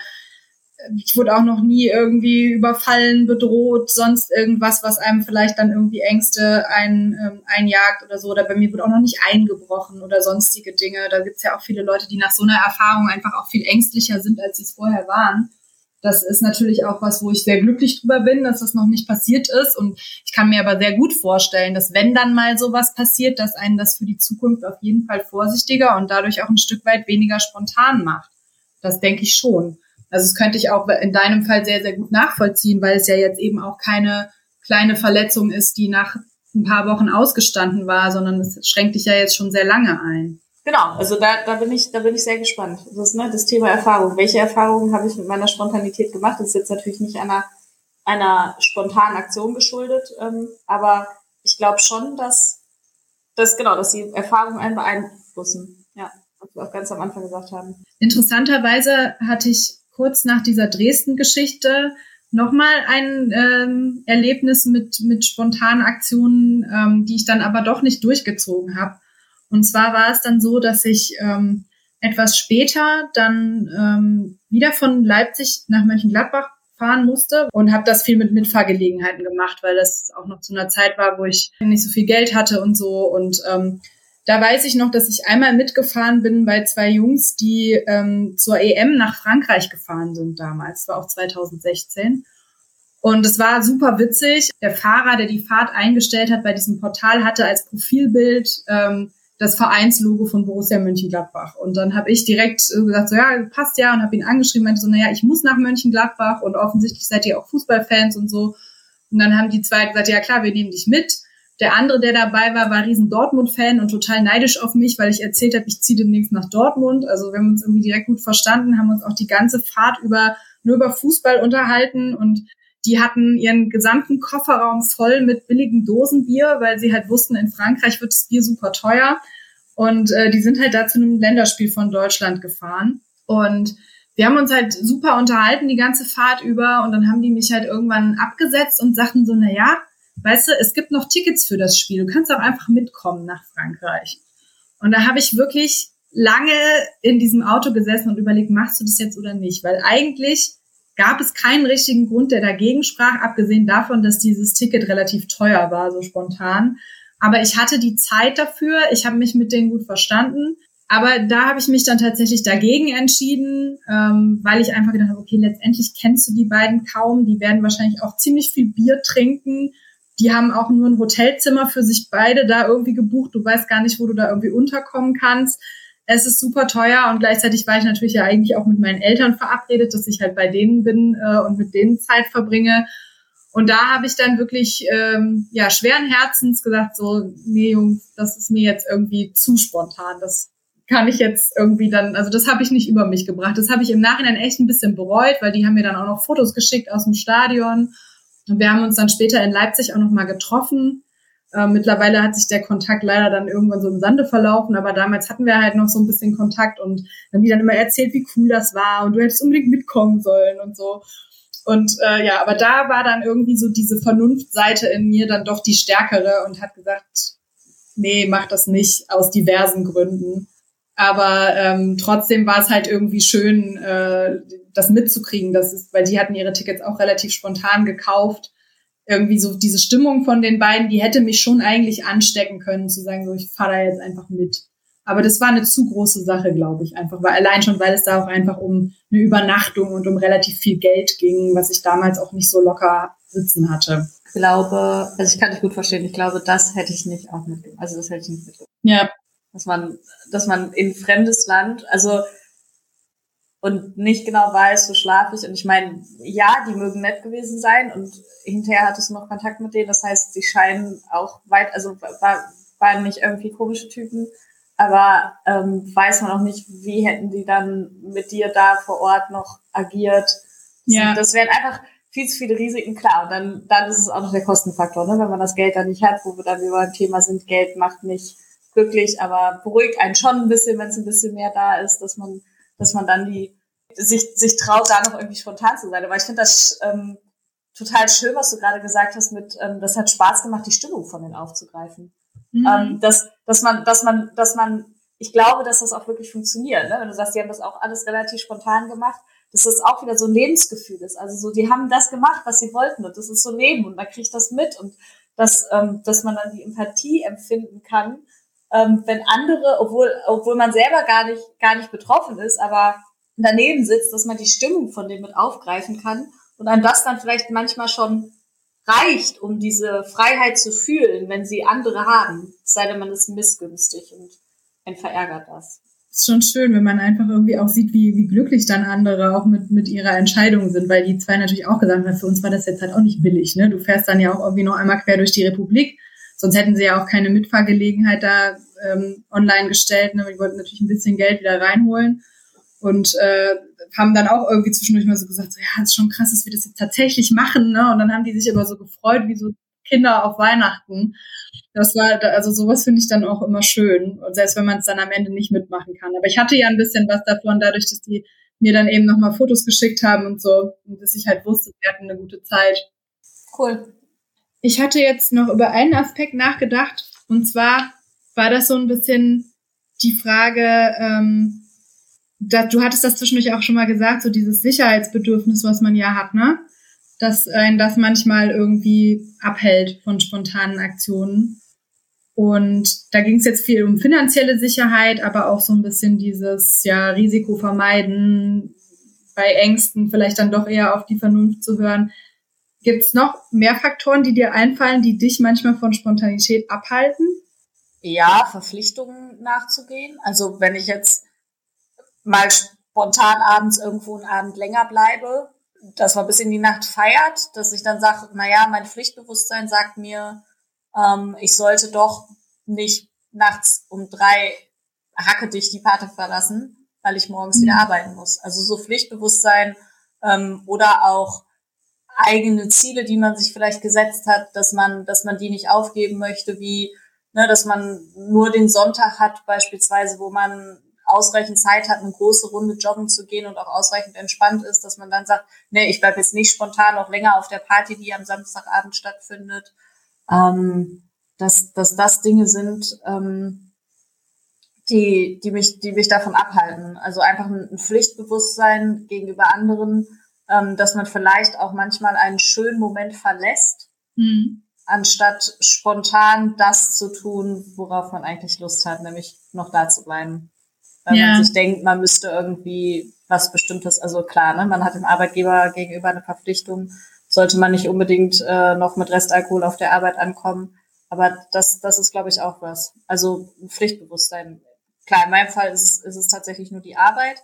ich wurde auch noch nie irgendwie überfallen, bedroht, sonst irgendwas, was einem vielleicht dann irgendwie Ängste ein, ähm, einjagt oder so. Oder bei mir wurde auch noch nicht eingebrochen oder sonstige Dinge. Da gibt's ja auch viele Leute, die nach so einer Erfahrung einfach auch viel ängstlicher sind, als sie es vorher waren. Das ist natürlich auch was, wo ich sehr glücklich drüber bin, dass das noch nicht passiert ist. Und ich kann mir aber sehr gut vorstellen, dass wenn dann mal sowas passiert, dass einen das für die Zukunft auf jeden Fall vorsichtiger und dadurch auch ein Stück weit weniger spontan macht. Das denke ich schon. Also das könnte ich auch in deinem Fall sehr, sehr gut nachvollziehen, weil es ja jetzt eben auch keine kleine Verletzung ist, die nach ein paar Wochen ausgestanden war, sondern es schränkt dich ja jetzt schon sehr lange ein. Genau, also da, da bin ich, da bin ich sehr gespannt. Das ist, ne, das Thema Erfahrung. Welche Erfahrungen habe ich mit meiner Spontanität gemacht? Das ist jetzt natürlich nicht einer, einer spontanen Aktion geschuldet, ähm, aber ich glaube schon, dass, dass, genau, dass die Erfahrungen einen beeinflussen. Ja, was wir auch ganz am Anfang gesagt haben. Interessanterweise hatte ich kurz nach dieser Dresden-Geschichte nochmal ein ähm, Erlebnis mit mit spontanen Aktionen, ähm, die ich dann aber doch nicht durchgezogen habe. Und zwar war es dann so, dass ich ähm, etwas später dann ähm, wieder von Leipzig nach Mönchengladbach fahren musste und habe das viel mit Mitfahrgelegenheiten gemacht, weil das auch noch zu einer Zeit war, wo ich nicht so viel Geld hatte und so. Und ähm, da weiß ich noch, dass ich einmal mitgefahren bin bei zwei Jungs, die ähm, zur E M nach Frankreich gefahren sind damals. Das war auch zwanzig sechzehn. Und es war super witzig. Der Fahrer, der die Fahrt eingestellt hat bei diesem Portal, hatte als Profilbild ähm, das Vereinslogo von Borussia Mönchengladbach. Und dann habe ich direkt gesagt, so ja, passt ja, und habe ihn angeschrieben, meinte so, naja, ich muss nach Mönchengladbach und offensichtlich seid ihr auch Fußballfans und so. Und dann haben die zwei gesagt, ja klar, wir nehmen dich mit. Der andere, der dabei war, war riesen Dortmund-Fan und total neidisch auf mich, weil ich erzählt habe, ich ziehe demnächst nach Dortmund. Also wir haben uns irgendwie direkt gut verstanden, haben uns auch die ganze Fahrt über nur über Fußball unterhalten und die hatten ihren gesamten Kofferraum voll mit billigem Dosenbier, weil sie halt wussten, in Frankreich wird das Bier super teuer. Und äh, die sind halt da zu einem Länderspiel von Deutschland gefahren. Und wir haben uns halt super unterhalten die ganze Fahrt über und dann haben die mich halt irgendwann abgesetzt und sagten so, na ja, weißt du, es gibt noch Tickets für das Spiel. Du kannst auch einfach mitkommen nach Frankreich. Und da habe ich wirklich lange in diesem Auto gesessen und überlegt, machst du das jetzt oder nicht? Weil eigentlich gab es keinen richtigen Grund, der dagegen sprach, abgesehen davon, dass dieses Ticket relativ teuer war, so spontan. Aber ich hatte die Zeit dafür. Ich habe mich mit denen gut verstanden. Aber da habe ich mich dann tatsächlich dagegen entschieden, ähm, weil ich einfach gedacht habe, okay, letztendlich kennst du die beiden kaum. Die werden wahrscheinlich auch ziemlich viel Bier trinken. Die haben auch nur ein Hotelzimmer für sich beide da irgendwie gebucht. Du weißt gar nicht, wo du da irgendwie unterkommen kannst. es ist super teuer und gleichzeitig war ich natürlich ja eigentlich auch mit meinen Eltern verabredet, dass ich halt bei denen bin äh, und mit denen Zeit verbringe. Und da habe ich dann wirklich ähm, ja schweren Herzens gesagt, so, nee Jungs, das ist mir jetzt irgendwie zu spontan. Das kann ich jetzt irgendwie dann, also das habe ich nicht über mich gebracht. Das habe ich im Nachhinein echt ein bisschen bereut, weil die haben mir dann auch noch Fotos geschickt aus dem Stadion. Und wir haben uns dann später in Leipzig auch noch mal getroffen. Äh, mittlerweile hat sich der Kontakt leider dann irgendwann so im Sande verlaufen, aber damals hatten wir halt noch so ein bisschen Kontakt und dann haben die dann immer erzählt, wie cool das war und du hättest unbedingt mitkommen sollen und so. Und äh, ja, aber da war dann irgendwie so diese Vernunftseite in mir dann doch die stärkere und hat gesagt, nee, mach das nicht, aus diversen Gründen. Aber ähm, trotzdem war es halt irgendwie schön, äh, das mitzukriegen, das ist, weil die hatten ihre Tickets auch relativ spontan gekauft. Irgendwie so diese Stimmung von den beiden, die hätte mich schon eigentlich anstecken können, zu sagen, so ich fahre da jetzt einfach mit. Aber das war eine zu große Sache, glaube ich, einfach, weil allein schon, weil es da auch einfach um eine Übernachtung und um relativ viel Geld ging, was ich damals auch nicht so locker sitzen hatte. Ich glaube, also ich kann dich gut verstehen, ich glaube, das hätte ich nicht auch mitgemacht. Also das hätte ich nicht mitgemacht. Ja. Dass man, dass man in fremdes Land, also und nicht genau weiß, wo schlafe ich. Und ich meine, ja, die mögen nett gewesen sein und hinterher hattest du noch Kontakt mit denen. Das heißt, sie scheinen auch weit, also war, waren nicht irgendwie komische Typen, aber ähm, weiß man auch nicht, wie hätten die dann mit dir da vor Ort noch agiert. Ja. Das wären einfach viel zu viele Risiken, klar. Und dann, dann ist es auch noch der Kostenfaktor, ne? Wenn man das Geld dann nicht hat, wo wir dann über ein Thema sind, Geld macht nicht glücklich, aber beruhigt einen schon ein bisschen, wenn es ein bisschen mehr da ist, dass man, dass man dann die sich sich traut, da noch irgendwie spontan zu sein. Aber ich finde das ähm, total schön, was du gerade gesagt hast, mit ähm, das hat Spaß gemacht, die Stimmung von denen aufzugreifen. Mhm. Ähm, dass dass man dass man dass man ich glaube, dass das auch wirklich funktioniert, ne? Wenn du sagst, die haben das auch alles relativ spontan gemacht, dass das auch wieder so ein Lebensgefühl ist. Also so, die haben das gemacht, was sie wollten und das ist so Leben und man kriegt das mit und dass ähm, dass man dann die Empathie empfinden kann, ähm, wenn andere, obwohl obwohl man selber gar nicht gar nicht betroffen ist, aber daneben sitzt, dass man die Stimmung von dem mit aufgreifen kann und an das dann vielleicht manchmal schon reicht, um diese Freiheit zu fühlen, wenn sie andere haben. Es sei denn, man ist missgünstig und einen verärgert das. Ist schon schön, wenn man einfach irgendwie auch sieht, wie, wie glücklich dann andere auch mit, mit ihrer Entscheidung sind, weil die zwei natürlich auch gesagt haben, für uns war das jetzt halt auch nicht billig, ne? Du fährst dann ja auch irgendwie noch einmal quer durch die Republik, sonst hätten sie ja auch keine Mitfahrgelegenheit da ähm, online gestellt, ne? Die wollten natürlich ein bisschen Geld wieder reinholen. Und äh, haben dann auch irgendwie zwischendurch mal so gesagt, so, ja, ist schon krass, dass wir das jetzt tatsächlich machen, ne? Und dann haben die sich immer so gefreut, wie so Kinder auf Weihnachten. Das war, also sowas finde ich dann auch immer schön. Und selbst wenn man es dann am Ende nicht mitmachen kann. Aber ich hatte ja ein bisschen was davon, dadurch, dass die mir dann eben nochmal Fotos geschickt haben und so. Und dass ich halt wusste, wir hatten eine gute Zeit. Cool. Ich hatte jetzt noch über einen Aspekt nachgedacht. Und zwar war das so ein bisschen die Frage, ähm, Da, du hattest das zwischendurch auch schon mal gesagt, so dieses Sicherheitsbedürfnis, was man ja hat, ne? Dass einen das manchmal irgendwie abhält von spontanen Aktionen. Und da ging es jetzt viel um finanzielle Sicherheit, aber auch so ein bisschen dieses, ja, Risiko vermeiden, bei Ängsten vielleicht dann doch eher auf die Vernunft zu hören. Gibt es noch mehr Faktoren, die dir einfallen, die dich manchmal von Spontanität abhalten? Ja, Verpflichtungen nachzugehen. Also wenn ich jetzt mal spontan abends irgendwo einen Abend länger bleibe, dass man bis in die Nacht feiert, dass ich dann sage, naja, mein Pflichtbewusstsein sagt mir, ähm, ich sollte doch nicht nachts um drei hackedicht die Party verlassen, weil ich morgens mhm. wieder arbeiten muss. Also so Pflichtbewusstsein ähm, oder auch eigene Ziele, die man sich vielleicht gesetzt hat, dass man, dass man die nicht aufgeben möchte, wie, ne, dass man nur den Sonntag hat beispielsweise, wo man ausreichend Zeit hat, eine große Runde joggen zu gehen und auch ausreichend entspannt ist, dass man dann sagt, nee, ich bleibe jetzt nicht spontan noch länger auf der Party, die am Samstagabend stattfindet. Ähm, dass, dass das Dinge sind, ähm, die, die mich, die mich davon abhalten. Also einfach ein, ein Pflichtbewusstsein gegenüber anderen, ähm, dass man vielleicht auch manchmal einen schönen Moment verlässt, mhm. anstatt spontan das zu tun, worauf man eigentlich Lust hat, nämlich noch da zu bleiben. Weil ja. man sich denkt, man müsste irgendwie was Bestimmtes, also klar, ne, man hat dem Arbeitgeber gegenüber eine Verpflichtung, sollte man nicht unbedingt äh, noch mit Restalkohol auf der Arbeit ankommen, aber das das ist, glaube ich, auch was. Also ein Pflichtbewusstsein klar, in meinem Fall ist es, ist es tatsächlich nur die Arbeit,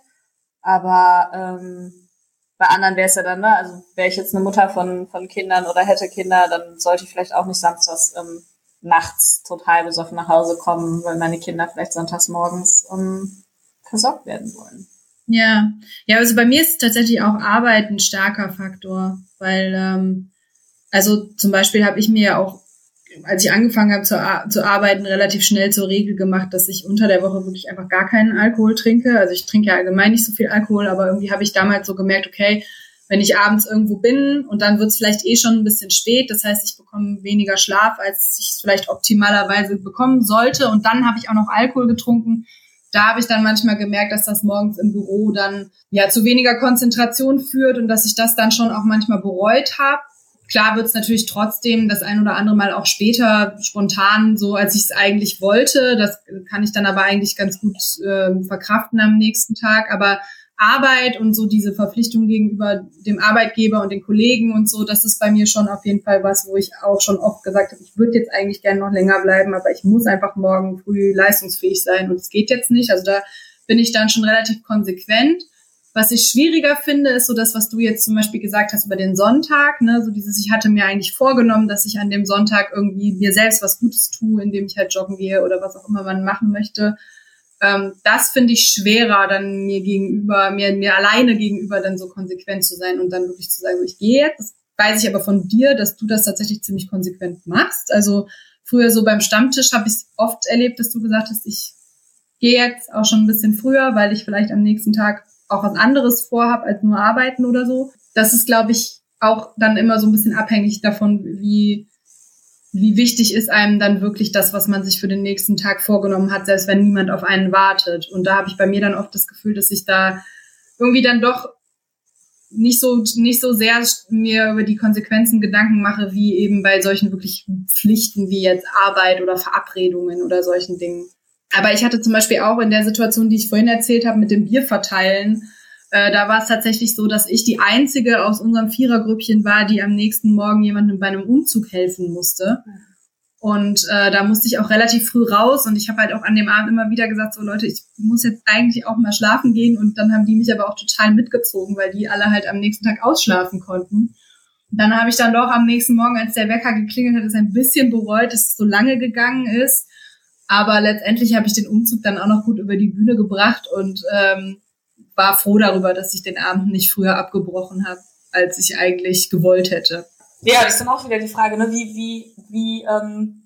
aber ähm, bei anderen wäre es ja dann, ne, also wäre ich jetzt eine Mutter von von Kindern oder hätte Kinder, dann sollte ich vielleicht auch nicht samstags ähm, nachts total besoffen nach Hause kommen, weil meine Kinder vielleicht sonntags morgens ähm, versorgt werden wollen. Ja, ja, also bei mir ist tatsächlich auch Arbeit ein starker Faktor, weil ähm, also zum Beispiel habe ich mir ja auch, als ich angefangen habe zu, zu arbeiten, relativ schnell zur Regel gemacht, dass ich unter der Woche wirklich einfach gar keinen Alkohol trinke. Also ich trinke ja allgemein nicht so viel Alkohol, aber irgendwie habe ich damals so gemerkt, okay, wenn ich abends irgendwo bin und dann wird es vielleicht eh schon ein bisschen spät, das heißt, ich bekomme weniger Schlaf, als ich es vielleicht optimalerweise bekommen sollte, und dann habe ich auch noch Alkohol getrunken. Da habe ich dann manchmal gemerkt, dass das morgens im Büro dann ja zu weniger Konzentration führt und dass ich das dann schon auch manchmal bereut habe. Klar wird es natürlich trotzdem das ein oder andere Mal auch später spontan so, als ich es eigentlich wollte. Das kann ich dann aber eigentlich ganz gut äh, verkraften am nächsten Tag. Aber Arbeit und so diese Verpflichtung gegenüber dem Arbeitgeber und den Kollegen und so, das ist bei mir schon auf jeden Fall was, wo ich auch schon oft gesagt habe, ich würde jetzt eigentlich gerne noch länger bleiben, aber ich muss einfach morgen früh leistungsfähig sein und es geht jetzt nicht. Also da bin ich dann schon relativ konsequent. Was ich schwieriger finde, ist so das, was du jetzt zum Beispiel gesagt hast über den Sonntag, ne, so dieses, ich hatte mir eigentlich vorgenommen, dass ich an dem Sonntag irgendwie mir selbst was Gutes tue, indem ich halt joggen gehe oder was auch immer man machen möchte. Ähm, das finde ich schwerer, dann mir gegenüber, mir, mir alleine gegenüber dann so konsequent zu sein und dann wirklich zu sagen, so, ich gehe jetzt. Das weiß ich aber von dir, dass du das tatsächlich ziemlich konsequent machst. Also früher so beim Stammtisch habe ich oft erlebt, dass du gesagt hast, ich gehe jetzt auch schon ein bisschen früher, weil ich vielleicht am nächsten Tag auch was anderes vorhab als nur arbeiten oder so. Das ist, glaube ich, auch dann immer so ein bisschen abhängig davon, wie wie wichtig ist einem dann wirklich das, was man sich für den nächsten Tag vorgenommen hat, selbst wenn niemand auf einen wartet. Und da habe ich bei mir dann oft das Gefühl, dass ich da irgendwie dann doch nicht so nicht so sehr mir über die Konsequenzen Gedanken mache, wie eben bei solchen wirklich Pflichten wie jetzt Arbeit oder Verabredungen oder solchen Dingen. Aber ich hatte zum Beispiel auch in der Situation, die ich vorhin erzählt habe, mit dem Bier verteilen, äh, da war es tatsächlich so, dass ich die Einzige aus unserem Vierergrüppchen war, die am nächsten Morgen jemandem bei einem Umzug helfen musste. Und äh, da musste ich auch relativ früh raus und ich habe halt auch an dem Abend immer wieder gesagt, so Leute, ich muss jetzt eigentlich auch mal schlafen gehen, und dann haben die mich aber auch total mitgezogen, weil die alle halt am nächsten Tag ausschlafen konnten. Und dann habe ich dann doch am nächsten Morgen, als der Wecker geklingelt hat, es ein bisschen bereut, dass es so lange gegangen ist. Aber letztendlich habe ich den Umzug dann auch noch gut über die Bühne gebracht und ähm, war froh darüber, dass ich den Abend nicht früher abgebrochen habe, als ich eigentlich gewollt hätte. Ja, das ist dann auch wieder die Frage, ne, wie wie wie ähm,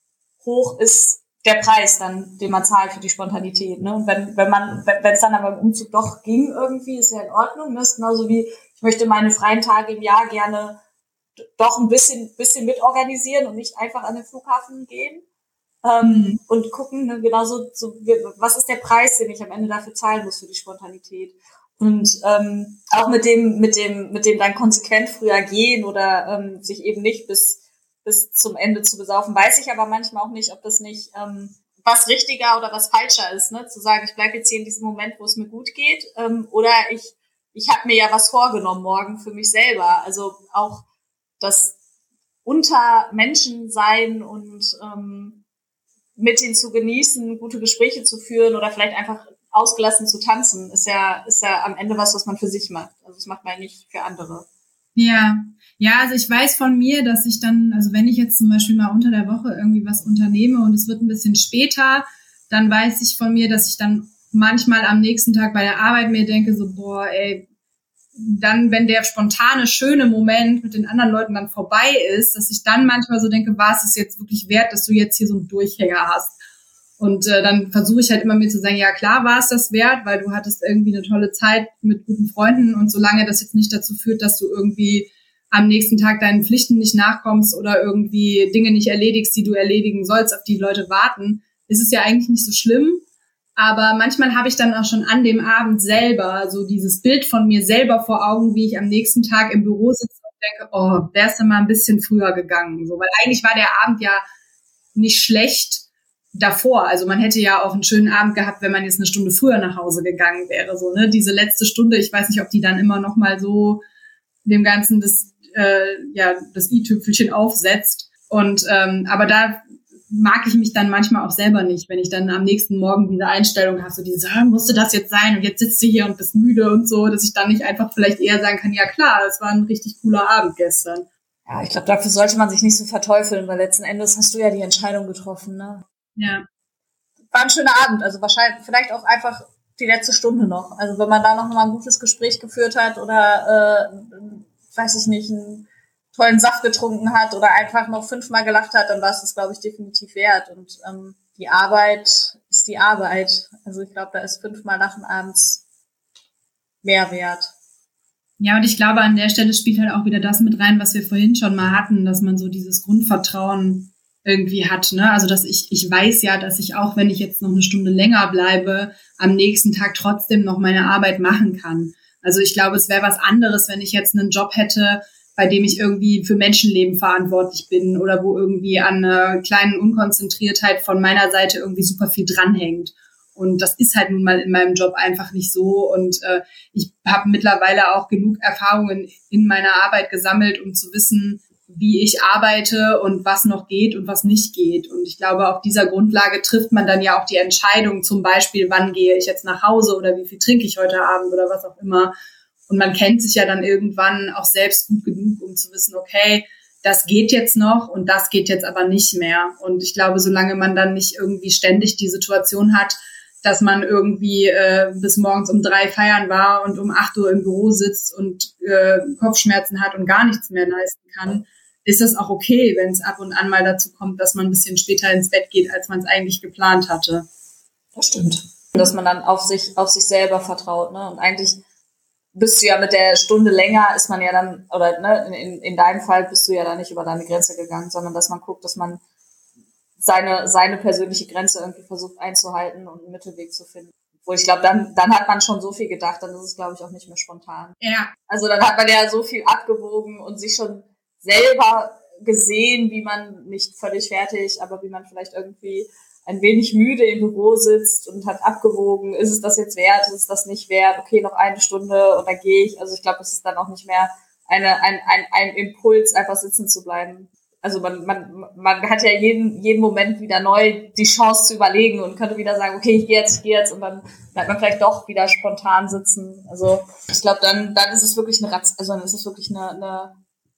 hoch ist der Preis dann, den man zahlt für die Spontanität, ne? Und wenn wenn man wenn es dann aber im Umzug doch ging irgendwie, ist ja in Ordnung, ne? Das ist genauso wie ich möchte meine freien Tage im Jahr gerne doch ein bisschen bisschen mitorganisieren und nicht einfach an den Flughafen gehen. Ähm, mhm. Und gucken, ne, genauso, so, was ist der Preis, den ich am Ende dafür zahlen muss für die Spontanität? Und ähm, auch mit dem, mit dem, mit dem dann konsequent früher gehen oder ähm, sich eben nicht bis bis zum Ende zu besaufen, weiß ich aber manchmal auch nicht, ob das nicht ähm, was richtiger oder was falscher ist, ne? Zu sagen, ich bleibe jetzt hier in diesem Moment, wo es mir gut geht, ähm, oder ich ich habe mir ja was vorgenommen morgen für mich selber. Also auch das unter Menschen sein und ähm, mit denen zu genießen, gute Gespräche zu führen oder vielleicht einfach ausgelassen zu tanzen, ist ja ist ja am Ende was, was man für sich macht. Also das macht man nicht für andere. Ja, ja, also ich weiß von mir, dass ich dann, also wenn ich jetzt zum Beispiel mal unter der Woche irgendwie was unternehme und es wird ein bisschen später, dann weiß ich von mir, dass ich dann manchmal am nächsten Tag bei der Arbeit mir denke, so, boah, ey, dann, wenn der spontane, schöne Moment mit den anderen Leuten dann vorbei ist, dass ich dann manchmal so denke, war es es jetzt wirklich wert, dass du jetzt hier so einen Durchhänger hast? Und äh, dann versuche ich halt immer mir zu sagen, ja klar war es das wert, weil du hattest irgendwie eine tolle Zeit mit guten Freunden, und solange das jetzt nicht dazu führt, dass du irgendwie am nächsten Tag deinen Pflichten nicht nachkommst oder irgendwie Dinge nicht erledigst, die du erledigen sollst, auf die Leute warten, ist es ja eigentlich nicht so schlimm. Aber manchmal habe ich dann auch schon an dem Abend selber so dieses Bild von mir selber vor Augen, wie ich am nächsten Tag im Büro sitze und denke, oh, wärst du mal ein bisschen früher gegangen. So, weil eigentlich war der Abend ja nicht schlecht davor. Also man hätte ja auch einen schönen Abend gehabt, wenn man jetzt eine Stunde früher nach Hause gegangen wäre. So, ne? Diese letzte Stunde, ich weiß nicht, ob die dann immer noch mal so dem Ganzen das, äh, ja, das i-Tüpfelchen aufsetzt. Und ähm, aber da mag ich mich dann manchmal auch selber nicht, wenn ich dann am nächsten Morgen diese Einstellung habe, so dieses, ah, musste das jetzt sein und jetzt sitzt du hier und bist müde und so, dass ich dann nicht einfach vielleicht eher sagen kann, ja klar, es war ein richtig cooler Abend gestern. Ja, ich glaube, dafür sollte man sich nicht so verteufeln, weil letzten Endes hast du ja die Entscheidung getroffen, ne? Ja. War ein schöner Abend, also wahrscheinlich, vielleicht auch einfach die letzte Stunde noch. Also wenn man da noch mal ein gutes Gespräch geführt hat oder, äh, weiß ich nicht, einen tollen Saft getrunken hat oder einfach noch fünfmal gelacht hat, dann war es das, glaube ich, definitiv wert. Und ähm, die Arbeit ist die Arbeit. Also ich glaube, da ist fünfmal Lachen abends mehr wert. Ja, und ich glaube, an der Stelle spielt halt auch wieder das mit rein, was wir vorhin schon mal hatten, dass man so dieses Grundvertrauen irgendwie hat, ne? Also, dass ich, ich weiß ja, dass ich auch, wenn ich jetzt noch eine Stunde länger bleibe, am nächsten Tag trotzdem noch meine Arbeit machen kann. Also, ich glaube, es wäre was anderes, wenn ich jetzt einen Job hätte, bei dem ich irgendwie für Menschenleben verantwortlich bin oder wo irgendwie an einer kleinen Unkonzentriertheit von meiner Seite irgendwie super viel dranhängt. Und das ist halt nun mal in meinem Job einfach nicht so. Und äh, ich habe mittlerweile auch genug Erfahrungen in meiner Arbeit gesammelt, um zu wissen, wie ich arbeite und was noch geht und was nicht geht. Und ich glaube, auf dieser Grundlage trifft man dann ja auch die Entscheidung, zum Beispiel, wann gehe ich jetzt nach Hause oder wie viel trinke ich heute Abend oder was auch immer. Und man kennt sich ja dann irgendwann auch selbst gut genug, um zu wissen, okay, das geht jetzt noch und das geht jetzt aber nicht mehr. Und ich glaube, solange man dann nicht irgendwie ständig die Situation hat, dass man irgendwie äh, bis morgens um drei feiern war und um acht Uhr im Büro sitzt und äh, Kopfschmerzen hat und gar nichts mehr leisten kann, ist das auch okay, wenn es ab und an mal dazu kommt, dass man ein bisschen später ins Bett geht, als man es eigentlich geplant hatte. Das stimmt. Dass man dann auf sich, auf sich selber vertraut, ne? Und eigentlich bist du ja mit der Stunde länger, ist man ja dann, oder ne, in, in deinem Fall bist du ja dann nicht über deine Grenze gegangen, sondern dass man guckt, dass man seine, seine persönliche Grenze irgendwie versucht einzuhalten und einen Mittelweg zu finden. Wo ich glaube, dann, dann hat man schon so viel gedacht, dann ist es, glaube ich, auch nicht mehr spontan. Ja. Also dann hat man ja so viel abgewogen und sich schon selber gesehen, wie man nicht völlig fertig, aber wie man vielleicht irgendwie ein wenig müde im Büro sitzt und hat abgewogen, ist es das jetzt wert, ist es das nicht wert, okay, noch eine Stunde und dann gehe ich. Also ich glaube, es ist dann auch nicht mehr eine, ein, ein, ein Impuls, einfach sitzen zu bleiben. Also man, man, man hat ja jeden, jeden Moment wieder neu die Chance zu überlegen und könnte wieder sagen, okay, ich gehe jetzt, ich gehe jetzt und dann bleibt man vielleicht doch wieder spontan sitzen. Also ich glaube, dann, dann ist es wirklich eine Ratz, also dann ist es wirklich eine, eine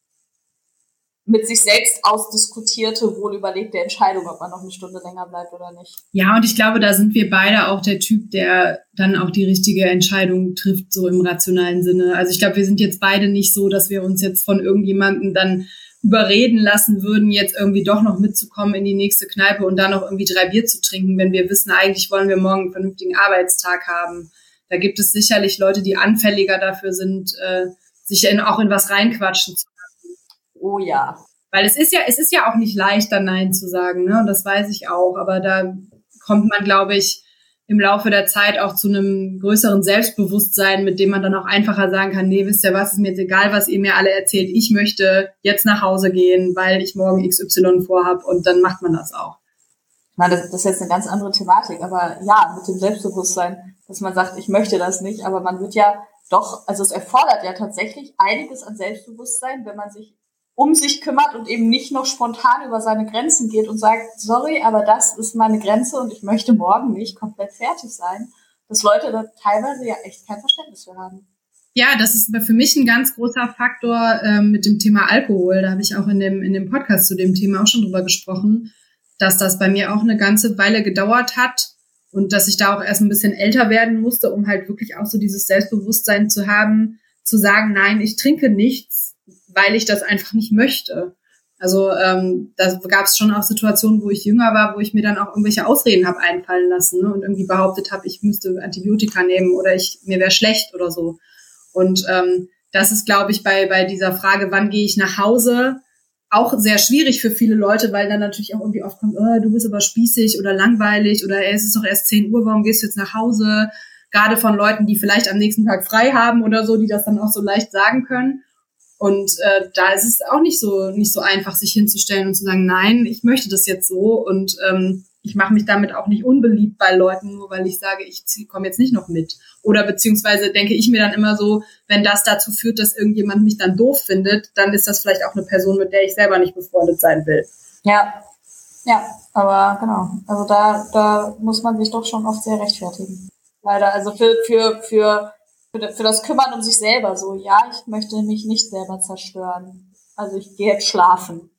mit sich selbst ausdiskutierte, wohlüberlegte Entscheidung, ob man noch eine Stunde länger bleibt oder nicht. Ja, und ich glaube, da sind wir beide auch der Typ, der dann auch die richtige Entscheidung trifft, so im rationalen Sinne. Also ich glaube, wir sind jetzt beide nicht so, dass wir uns jetzt von irgendjemandem dann überreden lassen würden, jetzt irgendwie doch noch mitzukommen in die nächste Kneipe und da noch irgendwie drei Bier zu trinken, wenn wir wissen, eigentlich wollen wir morgen einen vernünftigen Arbeitstag haben. Da gibt es sicherlich Leute, die anfälliger dafür sind, äh, sich in, auch in was reinquatschen zu lassen. Oh ja. Weil es ist ja, es ist ja auch nicht leicht, da Nein zu sagen, ne? Und das weiß ich auch. Aber da kommt man, glaube ich, im Laufe der Zeit auch zu einem größeren Selbstbewusstsein, mit dem man dann auch einfacher sagen kann, nee, wisst ihr was, ist mir jetzt egal, was ihr mir alle erzählt. Ich möchte jetzt nach Hause gehen, weil ich morgen X Y vorhab und dann macht man das auch. Na, das, das ist jetzt eine ganz andere Thematik, aber ja, mit dem Selbstbewusstsein, dass man sagt, ich möchte das nicht, aber man wird ja doch, also es erfordert ja tatsächlich einiges an Selbstbewusstsein, wenn man sich um sich kümmert und eben nicht noch spontan über seine Grenzen geht und sagt, sorry, aber das ist meine Grenze und ich möchte morgen nicht komplett fertig sein, dass Leute da teilweise ja echt kein Verständnis für haben. Ja, das ist für mich ein ganz großer Faktor äh, mit dem Thema Alkohol. Da habe ich auch in dem in dem Podcast zu dem Thema auch schon drüber gesprochen, dass das bei mir auch eine ganze Weile gedauert hat und dass ich da auch erst ein bisschen älter werden musste, um halt wirklich auch so dieses Selbstbewusstsein zu haben, zu sagen, nein, ich trinke nichts, weil ich das einfach nicht möchte. Also ähm, da gab es schon auch Situationen, wo ich jünger war, wo ich mir dann auch irgendwelche Ausreden habe einfallen lassen, ne, und irgendwie behauptet habe, ich müsste Antibiotika nehmen oder ich mir wäre schlecht oder so. Und ähm, das ist, glaube ich, bei bei dieser Frage, wann gehe ich nach Hause, auch sehr schwierig für viele Leute, weil dann natürlich auch irgendwie oft kommt, oh, du bist aber spießig oder langweilig oder ey, es ist doch erst zehn Uhr, warum gehst du jetzt nach Hause? Gerade von Leuten, die vielleicht am nächsten Tag frei haben oder so, die das dann auch so leicht sagen können. Und äh, da ist es auch nicht so nicht so einfach, sich hinzustellen und zu sagen, nein, ich möchte das jetzt so und ähm, ich mache mich damit auch nicht unbeliebt bei Leuten, nur weil ich sage, ich komme jetzt nicht noch mit. Oder beziehungsweise denke ich mir dann immer so, wenn das dazu führt, dass irgendjemand mich dann doof findet, dann ist das vielleicht auch eine Person, mit der ich selber nicht befreundet sein will. Ja, Ja, aber genau. Also da, da muss man sich doch schon oft sehr rechtfertigen. Leider. Also für, für, für, für, für das Kümmern um sich selber so. Ja, ich möchte mich nicht selber zerstören. Also ich gehe jetzt schlafen.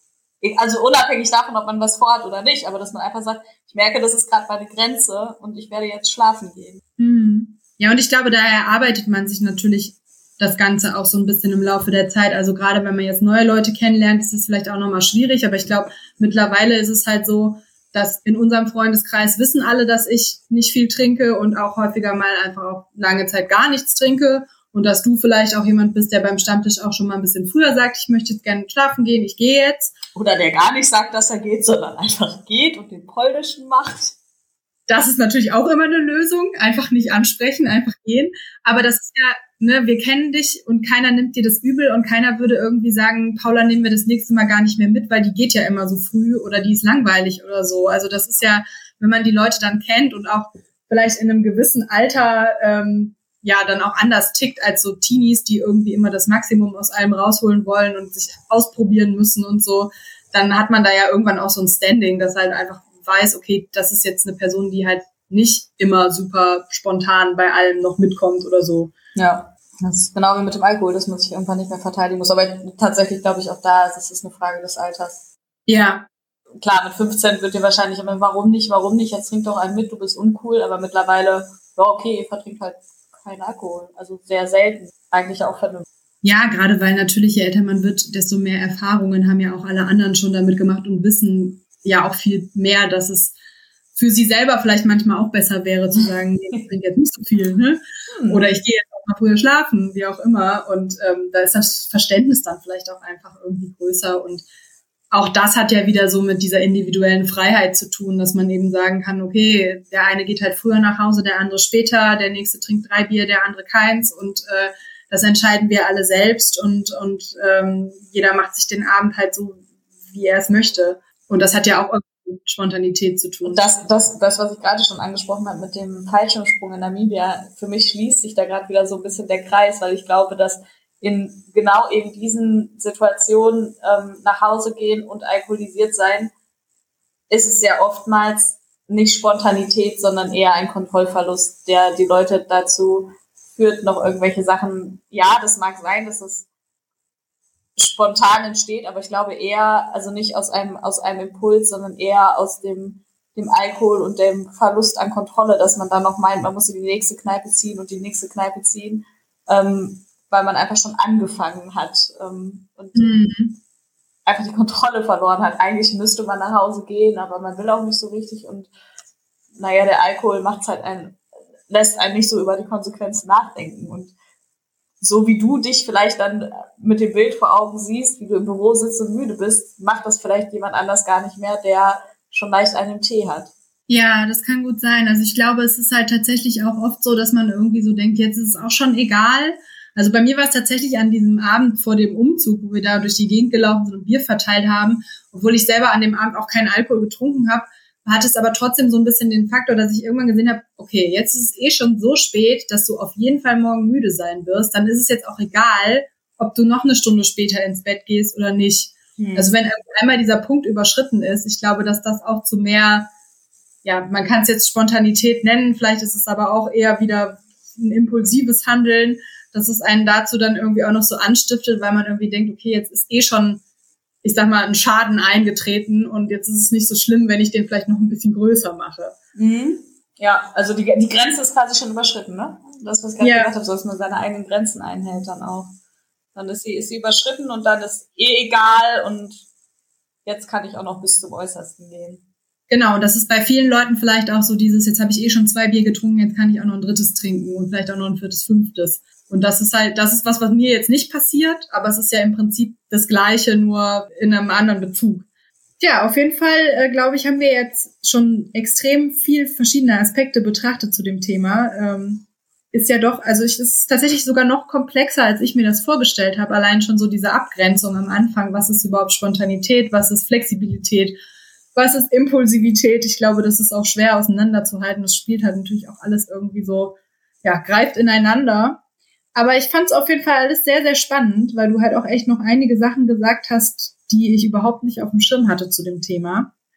Also unabhängig davon, ob man was vorhat oder nicht, aber dass man einfach sagt, ich merke, das ist gerade meine Grenze und ich werde jetzt schlafen gehen. Hm. Ja, und ich glaube, da erarbeitet man sich natürlich das Ganze auch so ein bisschen im Laufe der Zeit. Also gerade wenn man jetzt neue Leute kennenlernt, ist es vielleicht auch nochmal schwierig. Aber ich glaube, mittlerweile ist es halt so, dass in unserem Freundeskreis wissen alle, dass ich nicht viel trinke und auch häufiger mal einfach auch lange Zeit gar nichts trinke. Und dass du vielleicht auch jemand bist, der beim Stammtisch auch schon mal ein bisschen früher sagt, ich möchte jetzt gerne schlafen gehen, ich gehe jetzt. Oder der gar nicht sagt, dass er geht, sondern einfach geht und den Polnischen macht. Das ist natürlich auch immer eine Lösung. Einfach nicht ansprechen, einfach gehen. Aber das ist ja, ne, wir kennen dich und keiner nimmt dir das übel und keiner würde irgendwie sagen, Paula, nehmen wir das nächste Mal gar nicht mehr mit, weil die geht ja immer so früh oder die ist langweilig oder so. Also das ist ja, wenn man die Leute dann kennt und auch vielleicht in einem gewissen Alter ähm, ja dann auch anders tickt als so Teenies, die irgendwie immer das Maximum aus allem rausholen wollen und sich ausprobieren müssen und so, dann hat man da ja irgendwann auch so ein Standing, das halt einfach weiß, okay, das ist jetzt eine Person, die halt nicht immer super spontan bei allem noch mitkommt oder so. Ja, das ist genau wie mit dem Alkohol, dass man sich irgendwann nicht mehr verteidigen muss. Aber tatsächlich glaube ich auch da, es ist eine Frage des Alters. Ja. Klar, mit fünfzehn wird dir wahrscheinlich immer, warum nicht, warum nicht, jetzt trink doch einen mit, du bist uncool, aber mittlerweile, ja okay, Eva trinkt halt keinen Alkohol, also sehr selten, eigentlich auch vernünftig. Ja, gerade weil natürlich, je älter man wird, desto mehr Erfahrungen haben ja auch alle anderen schon damit gemacht und wissen ja auch viel mehr, dass es für sie selber vielleicht manchmal auch besser wäre zu sagen, nee, ich trinke jetzt nicht so viel, ne? Oder ich gehe jetzt auch mal früher schlafen, wie auch immer. Und ähm, da ist das Verständnis dann vielleicht auch einfach irgendwie größer. Und auch das hat ja wieder so mit dieser individuellen Freiheit zu tun, dass man eben sagen kann, okay, der eine geht halt früher nach Hause, der andere später, der nächste trinkt drei Bier, der andere keins. Und äh, das entscheiden wir alle selbst. Und, und ähm, jeder macht sich den Abend halt so, wie er es möchte. Und das hat ja auch mit Spontanität zu tun. Und das, das, das, was ich gerade schon angesprochen habe mit dem Fallschirmsprung in Namibia, für mich schließt sich da gerade wieder so ein bisschen der Kreis, weil ich glaube, dass in genau eben diesen Situationen ähm, nach Hause gehen und alkoholisiert sein, ist es ja oftmals nicht Spontanität, sondern eher ein Kontrollverlust, der die Leute dazu führt, noch irgendwelche Sachen, ja, das mag sein, dass es spontan entsteht, aber ich glaube eher, also nicht aus einem aus einem Impuls, sondern eher aus dem dem Alkohol und dem Verlust an Kontrolle, dass man dann noch meint, man muss in die nächste Kneipe ziehen und die nächste Kneipe ziehen, ähm, weil man einfach schon angefangen hat ähm, und mhm. einfach die Kontrolle verloren hat. Eigentlich müsste man nach Hause gehen, aber man will auch nicht so richtig und naja, der Alkohol macht's halt einen, lässt einen nicht so über die Konsequenzen nachdenken und so wie du dich vielleicht dann mit dem Bild vor Augen siehst, wie du im Büro sitzt und müde bist, macht das vielleicht jemand anders gar nicht mehr, der schon leicht einen Tee hat. Ja, das kann gut sein. Also ich glaube, es ist halt tatsächlich auch oft so, dass man irgendwie so denkt, jetzt ist es auch schon egal. Also bei mir war es tatsächlich an diesem Abend vor dem Umzug, wo wir da durch die Gegend gelaufen sind und Bier verteilt haben, obwohl ich selber an dem Abend auch keinen Alkohol getrunken habe, hat es aber trotzdem so ein bisschen den Faktor, dass ich irgendwann gesehen habe, okay, jetzt ist es eh schon so spät, dass du auf jeden Fall morgen müde sein wirst. Dann ist es jetzt auch egal, ob du noch eine Stunde später ins Bett gehst oder nicht. Hm. Also wenn einmal dieser Punkt überschritten ist, ich glaube, dass das auch zu mehr, ja, man kann es jetzt Spontanität nennen, vielleicht ist es aber auch eher wieder ein impulsives Handeln, dass es einen dazu dann irgendwie auch noch so anstiftet, weil man irgendwie denkt, okay, jetzt ist eh schon, ich sag mal, ein Schaden eingetreten und jetzt ist es nicht so schlimm, wenn ich den vielleicht noch ein bisschen größer mache. Mhm. Ja, also die, die Grenze ist quasi schon überschritten, ne? Das, was ich gerade ja. gesagt habe, so dass man seine eigenen Grenzen einhält dann auch. Dann ist sie, ist sie überschritten und dann ist eh egal und jetzt kann ich auch noch bis zum Äußersten gehen. Genau, das ist bei vielen Leuten vielleicht auch so dieses, jetzt habe ich eh schon zwei Bier getrunken, jetzt kann ich auch noch ein drittes trinken und vielleicht auch noch ein viertes, fünftes. Und das ist halt, das ist was, was mir jetzt nicht passiert, aber es ist ja im Prinzip das Gleiche, nur in einem anderen Bezug. Ja, auf jeden Fall, äh, glaube ich, haben wir jetzt schon extrem viel verschiedene Aspekte betrachtet zu dem Thema. Ähm, ist ja doch, also es ist tatsächlich sogar noch komplexer, als ich mir das vorgestellt habe. Allein schon so diese Abgrenzung am Anfang. Was ist überhaupt Spontanität? Was ist Flexibilität? Was ist Impulsivität? Ich glaube, das ist auch schwer auseinanderzuhalten. Das spielt halt natürlich auch alles irgendwie so, ja, greift ineinander. Aber ich fand es auf jeden Fall alles sehr, sehr spannend, weil du halt auch echt noch einige Sachen gesagt hast, die ich überhaupt nicht auf dem Schirm hatte zu dem Thema.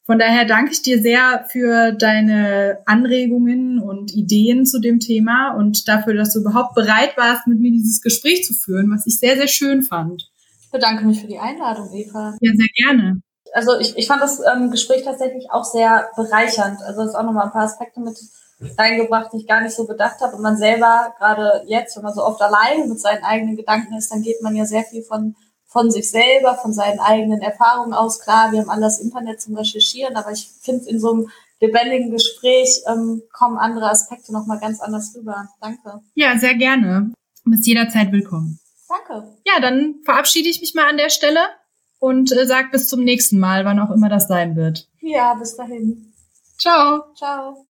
Von daher danke ich dir sehr für deine Anregungen und Ideen zu dem Thema und dafür, dass du überhaupt bereit warst, mit mir dieses Gespräch zu führen, was ich sehr, sehr schön fand. Ich bedanke mich für die Einladung, Eva. Ja, sehr gerne. Also ich, ich fand das ähm, Gespräch tatsächlich auch sehr bereichernd. Also es ist auch nochmal ein paar Aspekte mit reingebracht, die ich gar nicht so bedacht habe. Und man selber, gerade jetzt, wenn man so oft alleine mit seinen eigenen Gedanken ist, dann geht man ja sehr viel von von sich selber, von seinen eigenen Erfahrungen aus. Klar, wir haben alle das Internet zum Recherchieren, aber ich finde, in so einem lebendigen Gespräch ähm, kommen andere Aspekte nochmal ganz anders rüber. Danke. Ja, sehr gerne. Du bist jederzeit willkommen. Danke. Ja, dann verabschiede ich mich mal an der Stelle und äh, sag bis zum nächsten Mal, wann auch immer das sein wird. Ja, bis dahin. Ciao. Ciao.